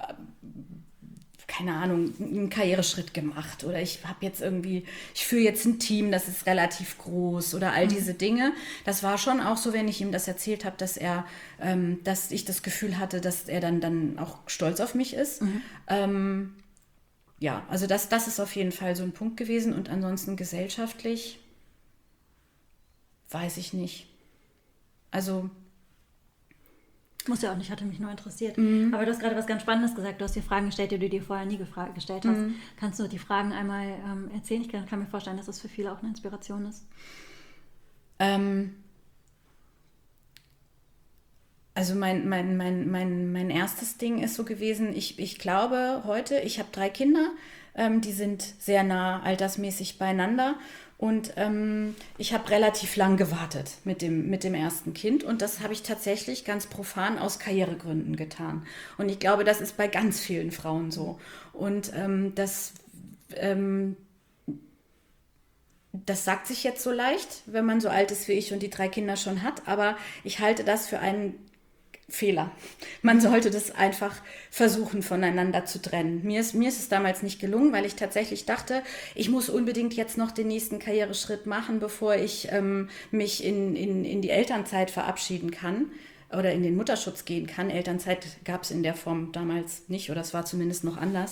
keine Ahnung, einen Karriereschritt gemacht oder ich führe jetzt ein Team, das ist relativ groß oder all diese Dinge. Das war schon auch so, wenn ich ihm das erzählt habe, dass ich das Gefühl hatte, dass er dann auch stolz auf mich ist. Ja, also das ist auf jeden Fall so ein Punkt gewesen und ansonsten gesellschaftlich weiß ich nicht. Also muss ja auch nicht, hatte mich nur interessiert. Aber du hast gerade was ganz Spannendes gesagt. Du hast dir Fragen gestellt, die du dir vorher nie gestellt hast. Kannst du die Fragen einmal erzählen? Ich kann mir vorstellen, dass das für viele auch eine Inspiration ist. Also mein erstes Ding ist so gewesen, ich glaube heute, ich habe 3 Kinder, die sind sehr nah altersmäßig beieinander. Und ich habe relativ lang gewartet mit dem ersten Kind und das habe ich tatsächlich ganz profan aus Karrieregründen getan. Und ich glaube, das ist bei ganz vielen Frauen so. Und das sagt sich jetzt so leicht, wenn man so alt ist wie ich und die 3 Kinder schon hat, aber ich halte das für einen Fehler. Man sollte das einfach versuchen, voneinander zu trennen. Mir ist es damals nicht gelungen, weil ich tatsächlich dachte, ich muss unbedingt jetzt noch den nächsten Karriereschritt machen, bevor ich mich in die Elternzeit verabschieden kann oder in den Mutterschutz gehen kann. Elternzeit gab es in der Form damals nicht oder es war zumindest noch anders.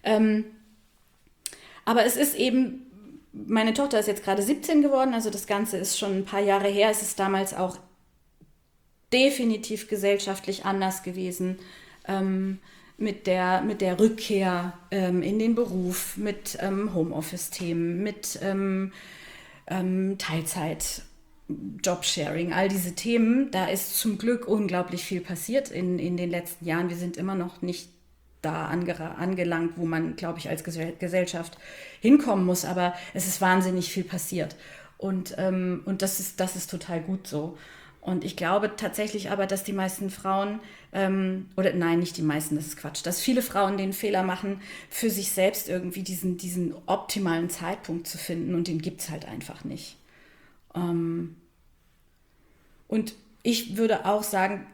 Aber es ist eben, meine Tochter ist jetzt gerade 17 geworden, also das Ganze ist schon ein paar Jahre her. Es ist damals auch definitiv gesellschaftlich anders gewesen, mit der Rückkehr in den Beruf, mit Homeoffice-Themen, mit Teilzeit, Jobsharing, all diese Themen. Da ist zum Glück unglaublich viel passiert in den letzten Jahren. Wir sind immer noch nicht da angelangt, wo man, glaube ich, als Gesellschaft hinkommen muss, aber es ist wahnsinnig viel passiert. Und das ist total gut so. Und ich glaube tatsächlich aber, dass die meisten Frauen, oder nein, nicht die meisten, das ist Quatsch, dass viele Frauen den Fehler machen, für sich selbst irgendwie diesen optimalen Zeitpunkt zu finden und den gibt es halt einfach nicht. Und ich würde auch sagen,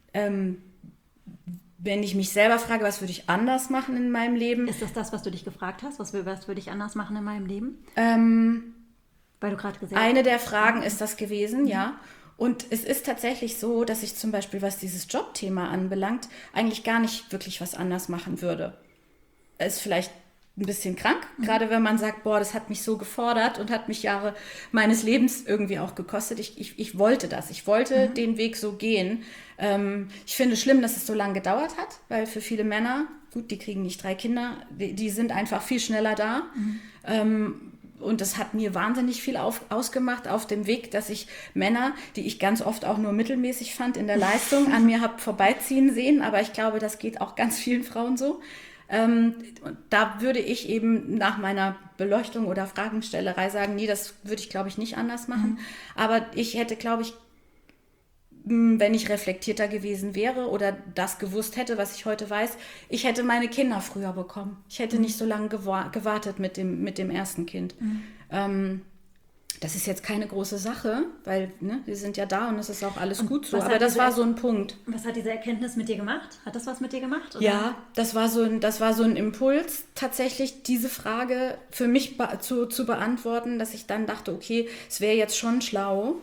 wenn ich mich selber frage, was würde ich anders machen in meinem Leben? Ist das, was du dich gefragt hast? Was würde ich anders machen in meinem Leben? Weil du gerade gesagt hast. Eine der Fragen ist das gewesen, ja. Und es ist tatsächlich so, dass ich zum Beispiel, was dieses Jobthema anbelangt, eigentlich gar nicht wirklich was anders machen würde. Es ist vielleicht ein bisschen krank, gerade wenn man sagt, boah, das hat mich so gefordert und hat mich Jahre meines Lebens irgendwie auch gekostet. Ich wollte das, ich wollte den Weg so gehen. Ich finde es schlimm, dass es so lange gedauert hat, weil für viele Männer, gut, die kriegen nicht 3 Kinder, die sind einfach viel schneller da. Und das hat mir wahnsinnig viel ausgemacht auf dem Weg, dass ich Männer, die ich ganz oft auch nur mittelmäßig fand in der Leistung, an mir habe vorbeiziehen sehen. Aber ich glaube, das geht auch ganz vielen Frauen so. Und da würde ich eben nach meiner Beleuchtung oder Fragenstellerei sagen, nee, das würde ich, glaube ich, nicht anders machen. Aber ich hätte, glaube ich, wenn ich reflektierter gewesen wäre oder das gewusst hätte, was ich heute weiß, ich hätte meine Kinder früher bekommen. Ich hätte nicht so lange gewartet mit dem ersten Kind. Das ist jetzt keine große Sache, weil wir sind ja da und es ist auch alles gut so. Aber das war so ein Punkt. Was hat diese Erkenntnis mit dir gemacht? Hat das was mit dir gemacht? Oder? Ja, das war so ein Impuls, tatsächlich diese Frage für mich zu beantworten, dass ich dann dachte, okay, es wäre jetzt schon schlau,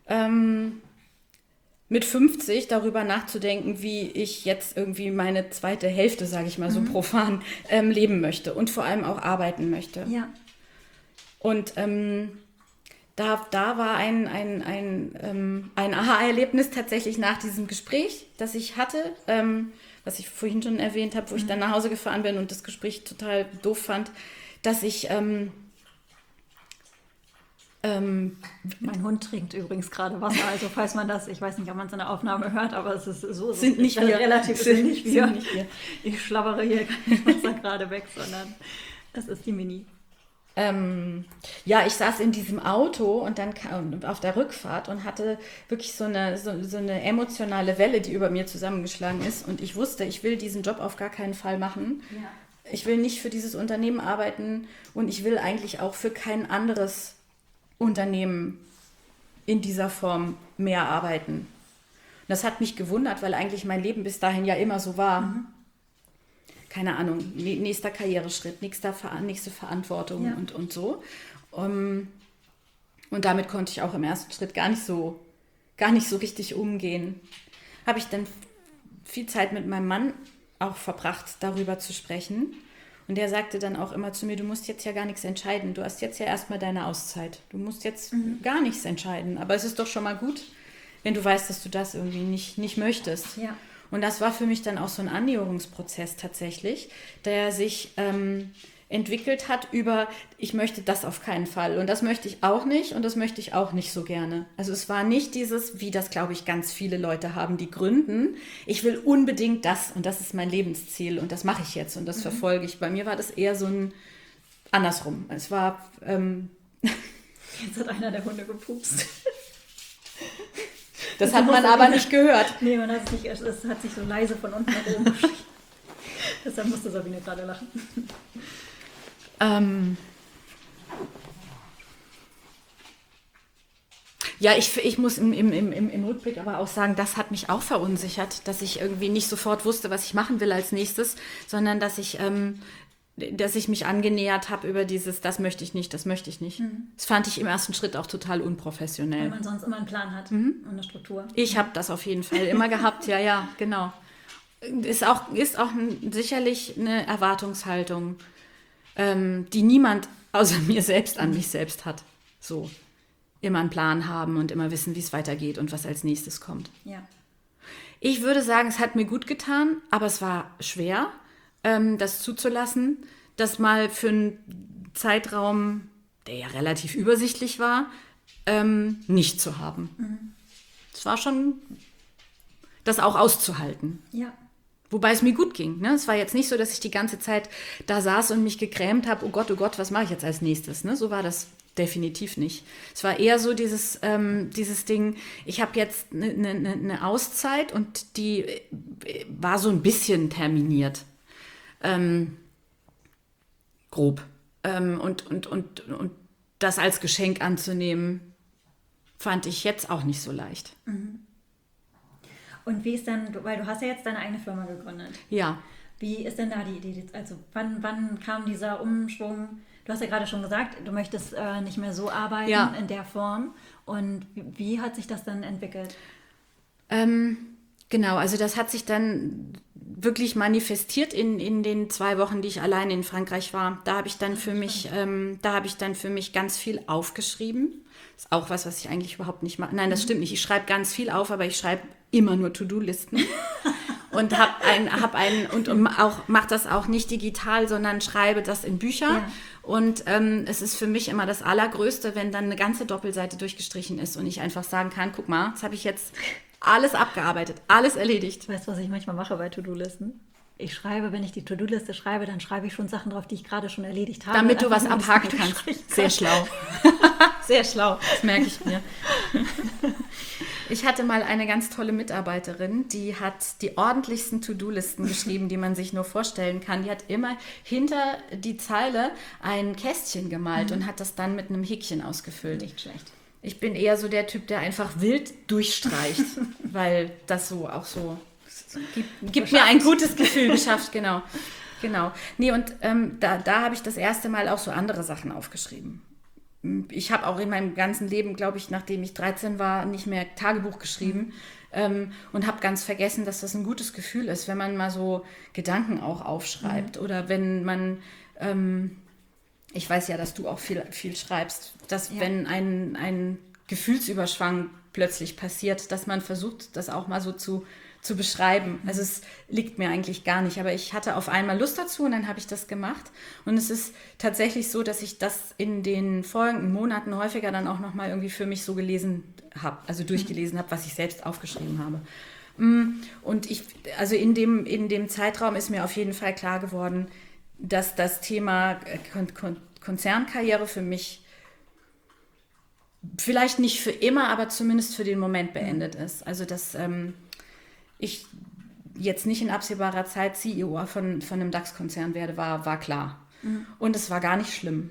mit 50 darüber nachzudenken, wie ich jetzt irgendwie meine zweite Hälfte, sage ich mal so profan, leben möchte und vor allem auch arbeiten möchte. Ja. Und da war ein Aha-Erlebnis tatsächlich nach diesem Gespräch, das ich hatte, was ich vorhin schon erwähnt habe, wo ich dann nach Hause gefahren bin und das Gespräch total doof fand, dass ich... mein Hund trinkt übrigens gerade Wasser, also falls man das, ich weiß nicht, ob man es in der Aufnahme hört, aber es ist so sind nicht wir. Relativ sind nicht wir. Ich schlabbere hier kein Wasser gerade weg, sondern es ist die Mini. Ja, ich saß in diesem Auto und dann auf der Rückfahrt und hatte wirklich so eine emotionale Welle, die über mir zusammengeschlagen ist. Und ich wusste, ich will diesen Job auf gar keinen Fall machen. Ja. Ich will nicht für dieses Unternehmen arbeiten und ich will eigentlich auch für kein anderes Unternehmen in dieser Form mehr arbeiten. Und das hat mich gewundert, weil eigentlich mein Leben bis dahin ja immer so war. Keine Ahnung, nächster Karriereschritt, nächste Verantwortung und so. Und damit konnte ich auch im ersten Schritt gar nicht so richtig umgehen. Habe ich dann viel Zeit mit meinem Mann auch verbracht, darüber zu sprechen. Und der sagte dann auch immer zu mir, du musst jetzt ja gar nichts entscheiden. Du hast jetzt ja erstmal deine Auszeit. Du musst jetzt gar nichts entscheiden. Aber es ist doch schon mal gut, wenn du weißt, dass du das irgendwie nicht möchtest. Ja. Und das war für mich dann auch so ein Annäherungsprozess tatsächlich, der sich entwickelt hat über, ich möchte das auf keinen Fall und das möchte ich auch nicht und das möchte ich auch nicht so gerne. Also es war nicht dieses, wie das, glaube ich, ganz viele Leute haben, die gründen, ich will unbedingt das und das ist mein Lebensziel und das mache ich jetzt und das verfolge ich. Bei mir war das eher so ein andersrum. Es war... Jetzt hat einer der Hunde gepupst. Das hat man aber nicht gehört. Nee, man hat es nicht, es hat sich so leise von unten nach oben geschrien. Deshalb musste Sabine gerade lachen. Ja, ich muss im Rückblick aber auch sagen, das hat mich auch verunsichert, dass ich irgendwie nicht sofort wusste, was ich machen will als nächstes, sondern dass ich mich angenähert habe über dieses, das möchte ich nicht, das möchte ich nicht. Das fand ich im ersten Schritt auch total unprofessionell. Weil man sonst immer einen Plan hat und eine Struktur. Ich habe das auf jeden Fall immer gehabt, ja, genau. Ist auch sicherlich eine Erwartungshaltung, die niemand außer mir selbst an mich selbst hat. So, immer einen Plan haben und immer wissen, wie es weitergeht und was als nächstes kommt. Ja. Ich würde sagen, es hat mir gut getan, aber es war schwer, das zuzulassen, das mal für einen Zeitraum, der ja relativ übersichtlich war, nicht zu haben. Es war schon, das auch auszuhalten. Ja. Wobei es mir gut ging. Ne? Es war jetzt nicht so, dass ich die ganze Zeit da saß und mich gegrämt habe, oh Gott, was mache ich jetzt als nächstes? Ne? So war das definitiv nicht. Es war eher so dieses Ding, ich habe jetzt eine Auszeit und die war so ein bisschen terminiert. Grob. Und das als Geschenk anzunehmen, fand ich jetzt auch nicht so leicht. Und wie ist denn, weil du hast ja jetzt deine eigene Firma gegründet. Ja. Wie ist denn da die Idee? Also wann kam dieser Umschwung? Du hast ja gerade schon gesagt, du möchtest nicht mehr so arbeiten in der Form. Und wie hat sich das dann entwickelt? Genau, also das hat sich dann wirklich manifestiert in den 2 Wochen, die ich alleine in Frankreich war. Da habe ich dann für mich ganz viel aufgeschrieben. Das ist auch was ich eigentlich überhaupt nicht mache. Nein, das stimmt nicht. Ich schreibe ganz viel auf, aber ich schreibe immer nur To-Do-Listen. Und mache das auch nicht digital, sondern schreibe das in Bücher. Ja. Und es ist für mich immer das Allergrößte, wenn dann eine ganze Doppelseite durchgestrichen ist und ich einfach sagen kann, guck mal, das habe ich jetzt alles abgearbeitet, alles erledigt. Weißt du, was ich manchmal mache bei To-Do-Listen? Ich schreibe, wenn ich die To-Do-Liste schreibe, dann schreibe ich schon Sachen drauf, die ich gerade schon erledigt habe. Damit du was abhaken kannst. Sehr schlau. Sehr schlau, das merke ich mir. Ich hatte mal eine ganz tolle Mitarbeiterin, die hat die ordentlichsten To-Do-Listen geschrieben, die man sich nur vorstellen kann. Die hat immer hinter die Zeile ein Kästchen gemalt und hat das dann mit einem Häkchen ausgefüllt. Nicht schlecht. Ich bin eher so der Typ, der einfach wild durchstreicht, weil das so auch so gibt mir ein gutes Gefühl geschafft, genau. Nee, und da habe ich das erste Mal auch so andere Sachen aufgeschrieben. Ich habe auch in meinem ganzen Leben, glaube ich, nachdem ich 13 war, nicht mehr Tagebuch geschrieben und habe ganz vergessen, dass das ein gutes Gefühl ist, wenn man mal so Gedanken auch aufschreibt oder wenn man, ich weiß ja, dass du auch viel schreibst, dass wenn ein Gefühlsüberschwang plötzlich passiert, dass man versucht, das auch mal so zu beschreiben. Also es liegt mir eigentlich gar nicht, aber ich hatte auf einmal Lust dazu und dann habe ich das gemacht. Und es ist tatsächlich so, dass ich das in den folgenden Monaten häufiger dann auch nochmal irgendwie für mich so gelesen habe, also durchgelesen habe, was ich selbst aufgeschrieben habe. Und also in dem Zeitraum ist mir auf jeden Fall klar geworden, dass das Thema Konzernkarriere für mich vielleicht nicht für immer, aber zumindest für den Moment beendet ist. Also dass ich jetzt nicht in absehbarer Zeit CEO von einem DAX-Konzern werde, war klar. Und es war gar nicht schlimm.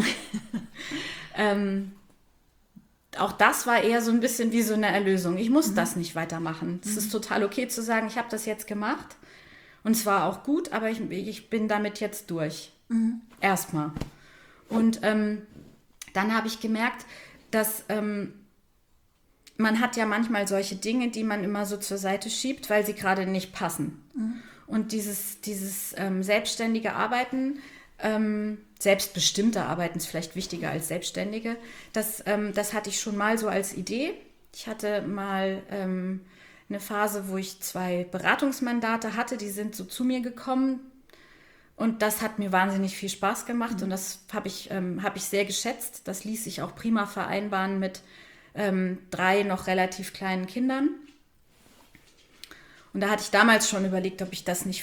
Auch das war eher so ein bisschen wie so eine Erlösung. Ich muss das nicht weitermachen. Es ist total okay zu sagen, ich habe das jetzt gemacht und es war auch gut, aber ich bin damit jetzt durch. Erstmal. Und dann habe ich gemerkt, dass man hat ja manchmal solche Dinge, die man immer so zur Seite schiebt, weil sie gerade nicht passen. Und dieses selbstständige Arbeiten, selbstbestimmte Arbeiten ist vielleicht wichtiger als Selbstständige, das hatte ich schon mal so als Idee. Ich hatte mal eine Phase, wo ich 2 Beratungsmandate hatte, die sind so zu mir gekommen. Und das hat mir wahnsinnig viel Spaß gemacht und das habe ich sehr geschätzt. Das ließ sich auch prima vereinbaren mit 3 noch relativ kleinen Kindern. Und da hatte ich damals schon überlegt, ob ich das nicht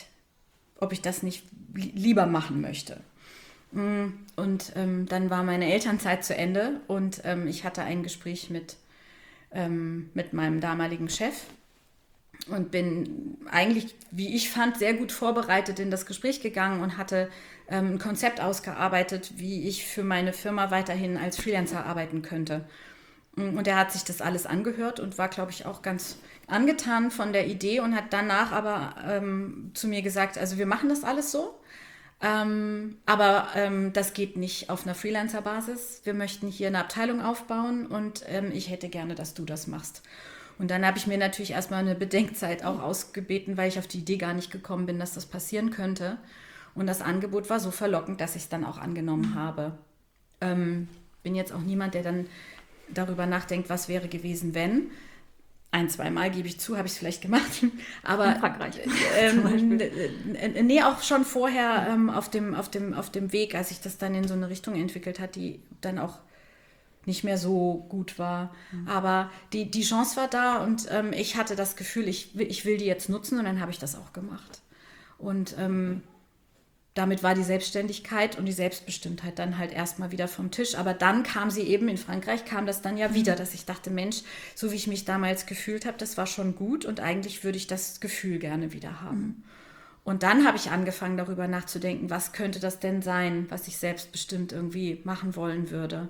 lieber machen möchte. Und dann war meine Elternzeit zu Ende und ich hatte ein Gespräch mit meinem damaligen Chef und bin eigentlich, wie ich fand, sehr gut vorbereitet in das Gespräch gegangen und hatte ein Konzept ausgearbeitet, wie ich für meine Firma weiterhin als Freelancer arbeiten könnte. Und er hat sich das alles angehört und war, glaube ich, auch ganz angetan von der Idee und hat danach aber zu mir gesagt, also wir machen das alles so, aber das geht nicht auf einer Freelancer-Basis. Wir möchten hier eine Abteilung aufbauen und ich hätte gerne, dass du das machst. Und dann habe ich mir natürlich erstmal eine Bedenkzeit auch ausgebeten, weil ich auf die Idee gar nicht gekommen bin, dass das passieren könnte. Und das Angebot war so verlockend, dass ich es dann auch angenommen habe. Bin jetzt auch niemand, der dann darüber nachdenkt, was wäre gewesen, wenn. 1-2 Mal, gebe ich zu, habe ich es vielleicht gemacht. Aber in Frankreich nee, auch schon vorher auf dem Weg, als sich das dann in so eine Richtung entwickelt hat, die dann auch nicht mehr so gut war. Aber die Chance war da und ich hatte das Gefühl, ich will die jetzt nutzen und dann habe ich das auch gemacht. Und damit war die Selbstständigkeit und die Selbstbestimmtheit dann halt erstmal wieder vom Tisch. Aber dann kam sie eben, in Frankreich kam das dann ja wieder, dass ich dachte, Mensch, so wie ich mich damals gefühlt habe, das war schon gut und eigentlich würde ich das Gefühl gerne wieder haben. Und dann habe ich angefangen, darüber nachzudenken, was könnte das denn sein, was ich selbstbestimmt irgendwie machen wollen würde.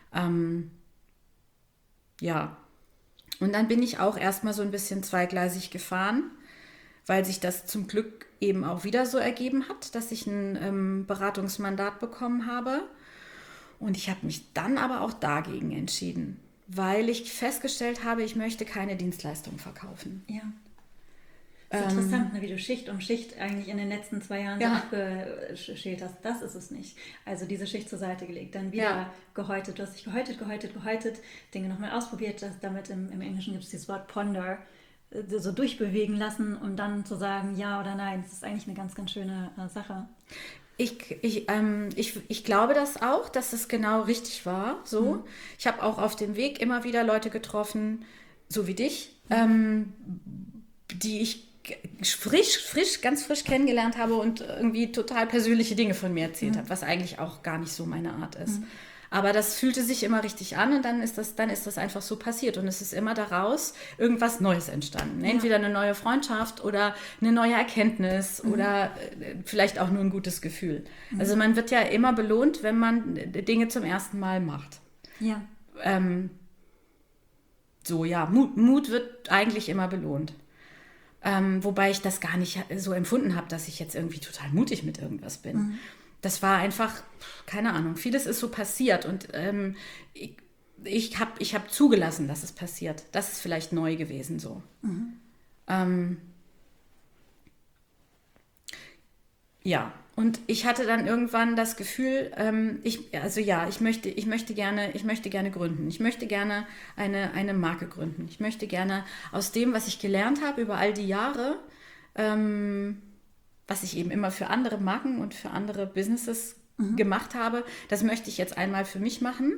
Ja. Und dann bin ich auch erstmal so ein bisschen zweigleisig gefahren, weil sich das zum Glück eben auch wieder so ergeben hat, dass ich ein Beratungsmandat bekommen habe. Und ich habe mich dann aber auch dagegen entschieden, weil ich festgestellt habe, ich möchte keine Dienstleistung verkaufen. Ja. Das ist interessant, ne, wie du Schicht um Schicht eigentlich in den letzten 2 Jahren so abgeschält hast. Das ist es nicht. Also diese Schicht zur Seite gelegt, dann wieder gehäutet. Du hast dich gehäutet, Dinge nochmal ausprobiert. Damit im Englischen gibt es dieses Wort Ponder, so durchbewegen lassen und dann zu sagen, ja oder nein. Das ist eigentlich eine ganz, ganz schöne Sache. Ich glaube das auch, dass es genau richtig war. So. Ich habe auch auf dem Weg immer wieder Leute getroffen, so wie dich, die ich ganz frisch kennengelernt habe und irgendwie total persönliche Dinge von mir erzählt habe, was eigentlich auch gar nicht so meine Art ist. Aber das fühlte sich immer richtig an und dann ist das einfach so passiert. Und es ist immer daraus irgendwas Neues entstanden. Entweder eine neue Freundschaft oder eine neue Erkenntnis oder vielleicht auch nur ein gutes Gefühl. Also man wird ja immer belohnt, wenn man Dinge zum ersten Mal macht. Ja. Mut wird eigentlich immer belohnt. Wobei ich das gar nicht so empfunden habe, dass ich jetzt irgendwie total mutig mit irgendwas bin. Das war einfach, keine Ahnung, vieles ist so passiert und ich hab zugelassen, dass es passiert. Das ist vielleicht neu gewesen so. Und ich hatte dann irgendwann das Gefühl, ich möchte gerne gründen. Ich möchte gerne eine Marke gründen. Ich möchte gerne aus dem, was ich gelernt habe über all die Jahre, was ich eben immer für andere Marken und für andere Businesses gemacht habe, das möchte ich jetzt einmal für mich machen.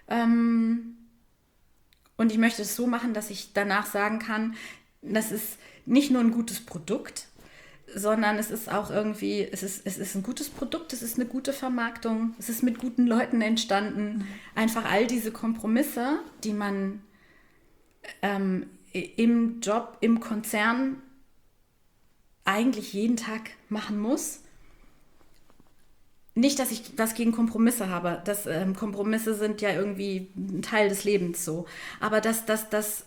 Und ich möchte es so machen, dass ich danach sagen kann, das ist nicht nur ein gutes Produkt, sondern es ist auch irgendwie, es ist ein gutes Produkt, es ist eine gute Vermarktung, es ist mit guten Leuten entstanden. Einfach all diese Kompromisse, die man im Job, im Konzern eigentlich jeden Tag machen muss. Nicht, dass ich was gegen Kompromisse habe. Kompromisse sind ja irgendwie ein Teil des Lebens so. Aber dass das,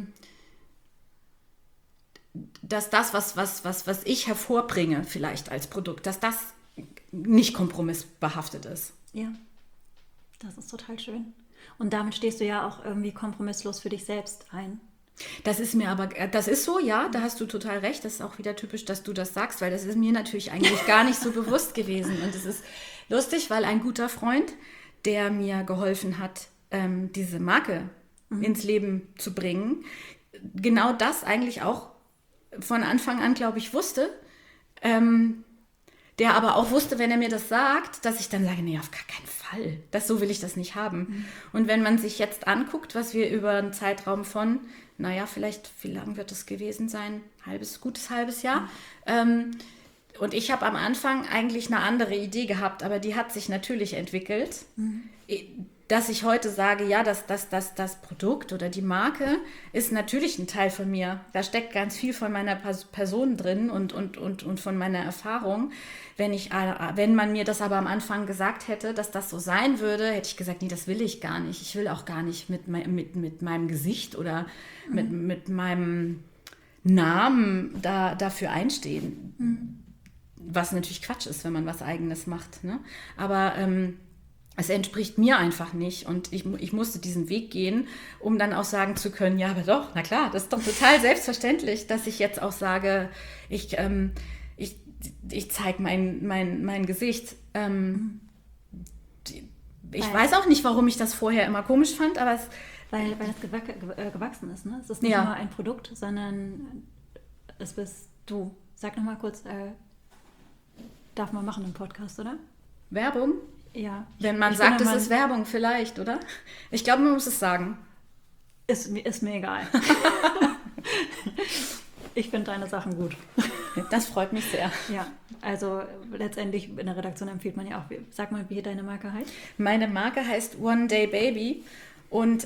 was ich hervorbringe vielleicht als Produkt, dass das nicht kompromissbehaftet ist. Ja, das ist total schön. Und damit stehst du ja auch irgendwie kompromisslos für dich selbst ein. Das ist so, ja, da hast du total recht. Das ist auch wieder typisch, dass du das sagst, weil das ist mir natürlich eigentlich gar nicht so bewusst gewesen. Und es ist lustig, weil ein guter Freund, der mir geholfen hat, diese Marke ins Leben zu bringen, genau das eigentlich auch von Anfang an, glaube ich, wusste. Der aber auch wusste, wenn er mir das sagt, dass ich dann sage, nee, auf gar keinen Fall. So will ich das nicht haben. Und wenn man sich jetzt anguckt, was wir über einen Zeitraum von, vielleicht, wie lang wird es gewesen sein? Gutes halbes Jahr. Und ich habe am Anfang eigentlich eine andere Idee gehabt, aber die hat sich natürlich entwickelt, dass ich heute sage, ja, das Produkt oder die Marke ist natürlich ein Teil von mir. Da steckt ganz viel von meiner Person drin und von meiner Erfahrung. Wenn man mir das aber am Anfang gesagt hätte, dass das so sein würde, hätte ich gesagt, nee, das will ich gar nicht. Ich will auch gar nicht mit meinem Gesicht oder mit meinem Namen dafür einstehen. Was natürlich Quatsch ist, wenn man was Eigenes macht. Ne? Aber es entspricht mir einfach nicht und ich musste diesen Weg gehen, um dann auch sagen zu können, ja, aber doch, na klar, das ist doch total selbstverständlich, dass ich jetzt auch sage, ich zeige mein Gesicht. Ich weiß auch nicht, warum ich das vorher immer komisch fand, aber weil das gewachsen ist. Ne? Es ist nicht nur ein Produkt, sondern es bist du. Sag nochmal kurz, darf man machen im Podcast, oder? Werbung? Ja. Wenn man sagt, es ist Werbung, vielleicht, oder? Ich glaube, man muss es sagen. Ist mir egal. Ich finde deine Sachen gut. Das freut mich sehr. Ja, also letztendlich in der Redaktion empfiehlt man ja auch, sag mal, wie deine Marke heißt. Meine Marke heißt One Day Baby und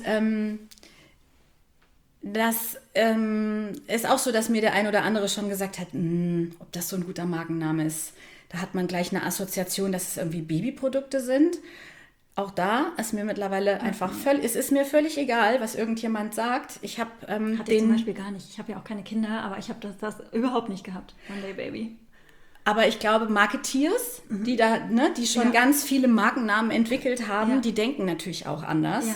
das ist auch so, dass mir der ein oder andere schon gesagt hat, ob das so ein guter Markenname ist. Da hat man gleich eine Assoziation, dass es irgendwie Babyprodukte sind. Auch da ist mir mittlerweile einfach es ist mir völlig egal, was irgendjemand sagt. Ich habe hatte ich zum Beispiel gar nicht. Ich habe ja auch keine Kinder, aber ich habe das überhaupt nicht gehabt. One Day Baby. Aber ich glaube, Marketeers, die schon ganz viele Markennamen entwickelt haben, die denken natürlich auch anders.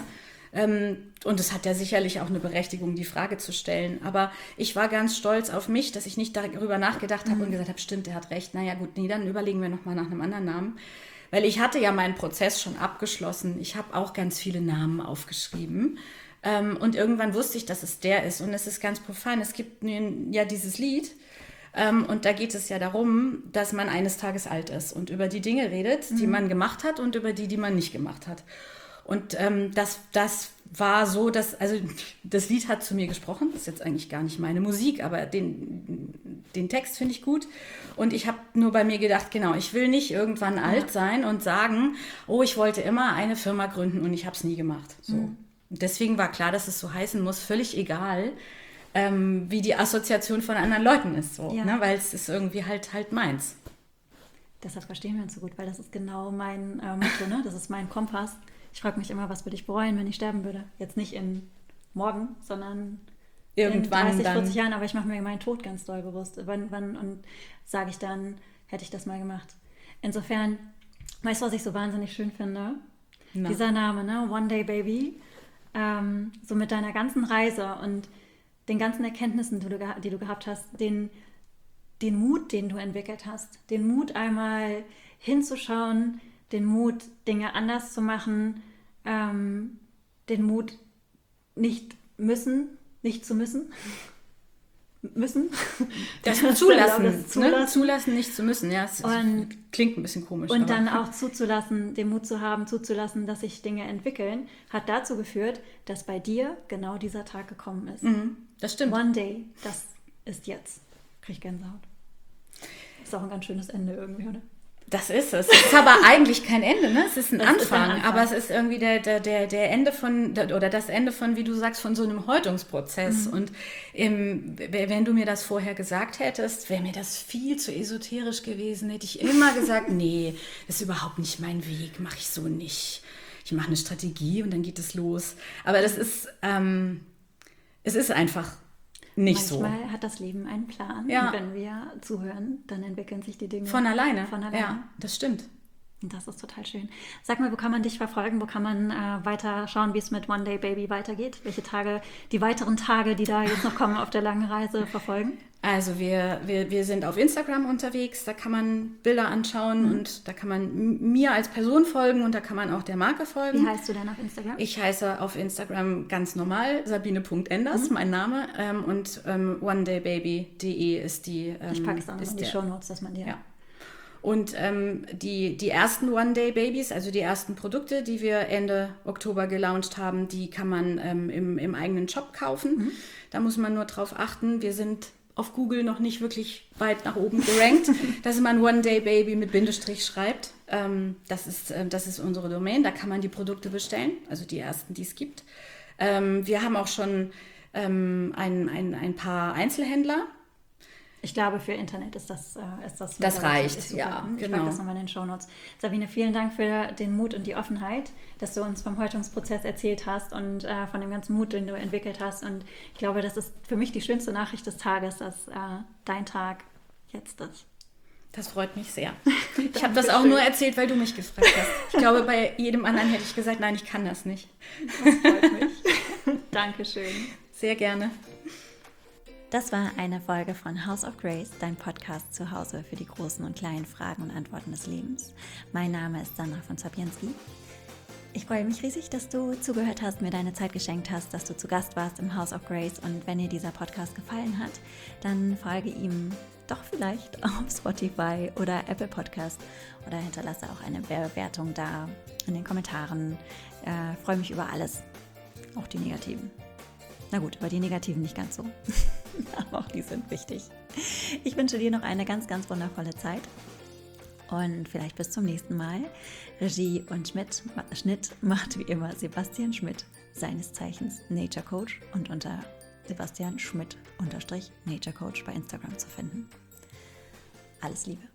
Und es hat ja sicherlich auch eine Berechtigung, die Frage zu stellen. Aber ich war ganz stolz auf mich, dass ich nicht darüber nachgedacht habe und gesagt habe, stimmt, der hat recht. Naja gut, nee, dann überlegen wir nochmal nach einem anderen Namen. Weil ich hatte ja meinen Prozess schon abgeschlossen. Ich habe auch ganz viele Namen aufgeschrieben. Und irgendwann wusste ich, dass es der ist. Und es ist ganz profan. Es gibt ja dieses Lied. Und da geht es ja darum, dass man eines Tages alt ist und über die Dinge redet, die man gemacht hat und über die man nicht gemacht hat. Und das war so, also das Lied hat zu mir gesprochen. Das ist jetzt eigentlich gar nicht meine Musik, aber den Text finde ich gut. Und ich habe nur bei mir gedacht, genau, ich will nicht irgendwann alt sein und sagen, oh, ich wollte immer eine Firma gründen und ich habe es nie gemacht. So. Und deswegen war klar, dass es so heißen muss, völlig egal, wie die Assoziation von anderen Leuten ist. So, ne? Weil es ist irgendwie halt meins. Deshalb verstehen wir uns so gut, weil das ist genau mein Motto, ne? Das ist mein Kompass. Ich frage mich immer, was würde ich bereuen, wenn ich sterben würde? Jetzt nicht in morgen, sondern irgendwann in 30, dann. 40 Jahren. Aber ich mache mir meinen Tod ganz doll bewusst. Wann und sage ich dann, hätte ich das mal gemacht. Insofern, weißt du, was ich so wahnsinnig schön finde? Na. Dieser Name, ne? One Day Baby. So mit deiner ganzen Reise und den ganzen Erkenntnissen, die du gehabt hast, den Mut, den du entwickelt hast, den Mut einmal hinzuschauen, den Mut, Dinge anders zu machen, den Mut, nicht zu müssen. Das zulassen, zulassen, nicht zu müssen. Ja, klingt ein bisschen komisch. Und dann auch zuzulassen, den Mut zu haben, zuzulassen, dass sich Dinge entwickeln, hat dazu geführt, dass bei dir genau dieser Tag gekommen ist. Das stimmt. One Day, das ist jetzt. Krieg ich Gänsehaut. Ist auch ein ganz schönes Ende irgendwie, oder? Das ist es. Es ist aber eigentlich kein Ende, ne? Es ist ein Anfang, aber es ist irgendwie der Ende oder das Ende von, wie du sagst, von so einem Häutungsprozess. Und wenn du mir das vorher gesagt hättest, wäre mir das viel zu esoterisch gewesen, hätte ich immer gesagt, nee, das ist überhaupt nicht mein Weg, mache ich so nicht. Ich mache eine Strategie und dann geht es los. Aber das ist, es ist einfach nicht so. Manchmal hat das Leben einen Plan. Ja. Und wenn wir zuhören, dann entwickeln sich die Dinge von alleine. Ja, das stimmt. Und das ist total schön. Sag mal, wo kann man dich verfolgen? Wo kann man weiter schauen, wie es mit One Day Baby weitergeht? Welche Tage, die weiteren Tage, die da jetzt noch kommen auf der langen Reise, verfolgen? Also wir sind auf Instagram unterwegs, da kann man Bilder anschauen und da kann man mir als Person folgen und da kann man auch der Marke folgen. Wie heißt du denn auf Instagram? Ich heiße auf Instagram ganz normal Sabine.Enders, mein Name, und onedaybaby.de ist die. Ich packe es auch noch in die Shownotes, dass man die. Ja. Und die ersten One-Day-Babys, also die ersten Produkte, die wir Ende Oktober gelauncht haben, die kann man im eigenen Shop kaufen. Da muss man nur drauf achten. Wir sind auf Google noch nicht wirklich weit nach oben gerankt, dass man One-Day-Baby mit Bindestrich schreibt. Das ist unsere Domain. Da kann man die Produkte bestellen, also die ersten, die es gibt. Wir haben auch schon ein paar Einzelhändler. Ich glaube, für Internet ist das das reicht, ja, Ich packe das nochmal in den Shownotes. Sabine, vielen Dank für den Mut und die Offenheit, dass du uns vom Häutungsprozess erzählt hast und von dem ganzen Mut, den du entwickelt hast. Und ich glaube, das ist für mich die schönste Nachricht des Tages, dass dein Tag jetzt ist. Das freut mich sehr. Ich habe das auch nur erzählt, weil du mich gefragt hast. Ich glaube, bei jedem anderen hätte ich gesagt, nein, ich kann das nicht. Das freut mich. Dankeschön. Sehr gerne. Das war eine Folge von House of Grace, dein Podcast zu Hause für die großen und kleinen Fragen und Antworten des Lebens. Mein Name ist Sandra von Zapienski. Ich freue mich riesig, dass du zugehört hast, mir deine Zeit geschenkt hast, dass du zu Gast warst im House of Grace. Und wenn dir dieser Podcast gefallen hat, dann folge ihm doch vielleicht auf Spotify oder Apple Podcast oder hinterlasse auch eine Bewertung da in den Kommentaren. Ich freue mich über alles, auch die negativen. Na gut, über die negativen nicht ganz so, aber auch die sind wichtig. Ich wünsche dir noch eine ganz, ganz wundervolle Zeit und vielleicht bis zum nächsten Mal. Regie und Schnitt macht wie immer Sebastian Schmidt, seines Zeichens Nature Coach und unter Sebastian Schmidt _Nature Coach bei Instagram zu finden. Alles Liebe.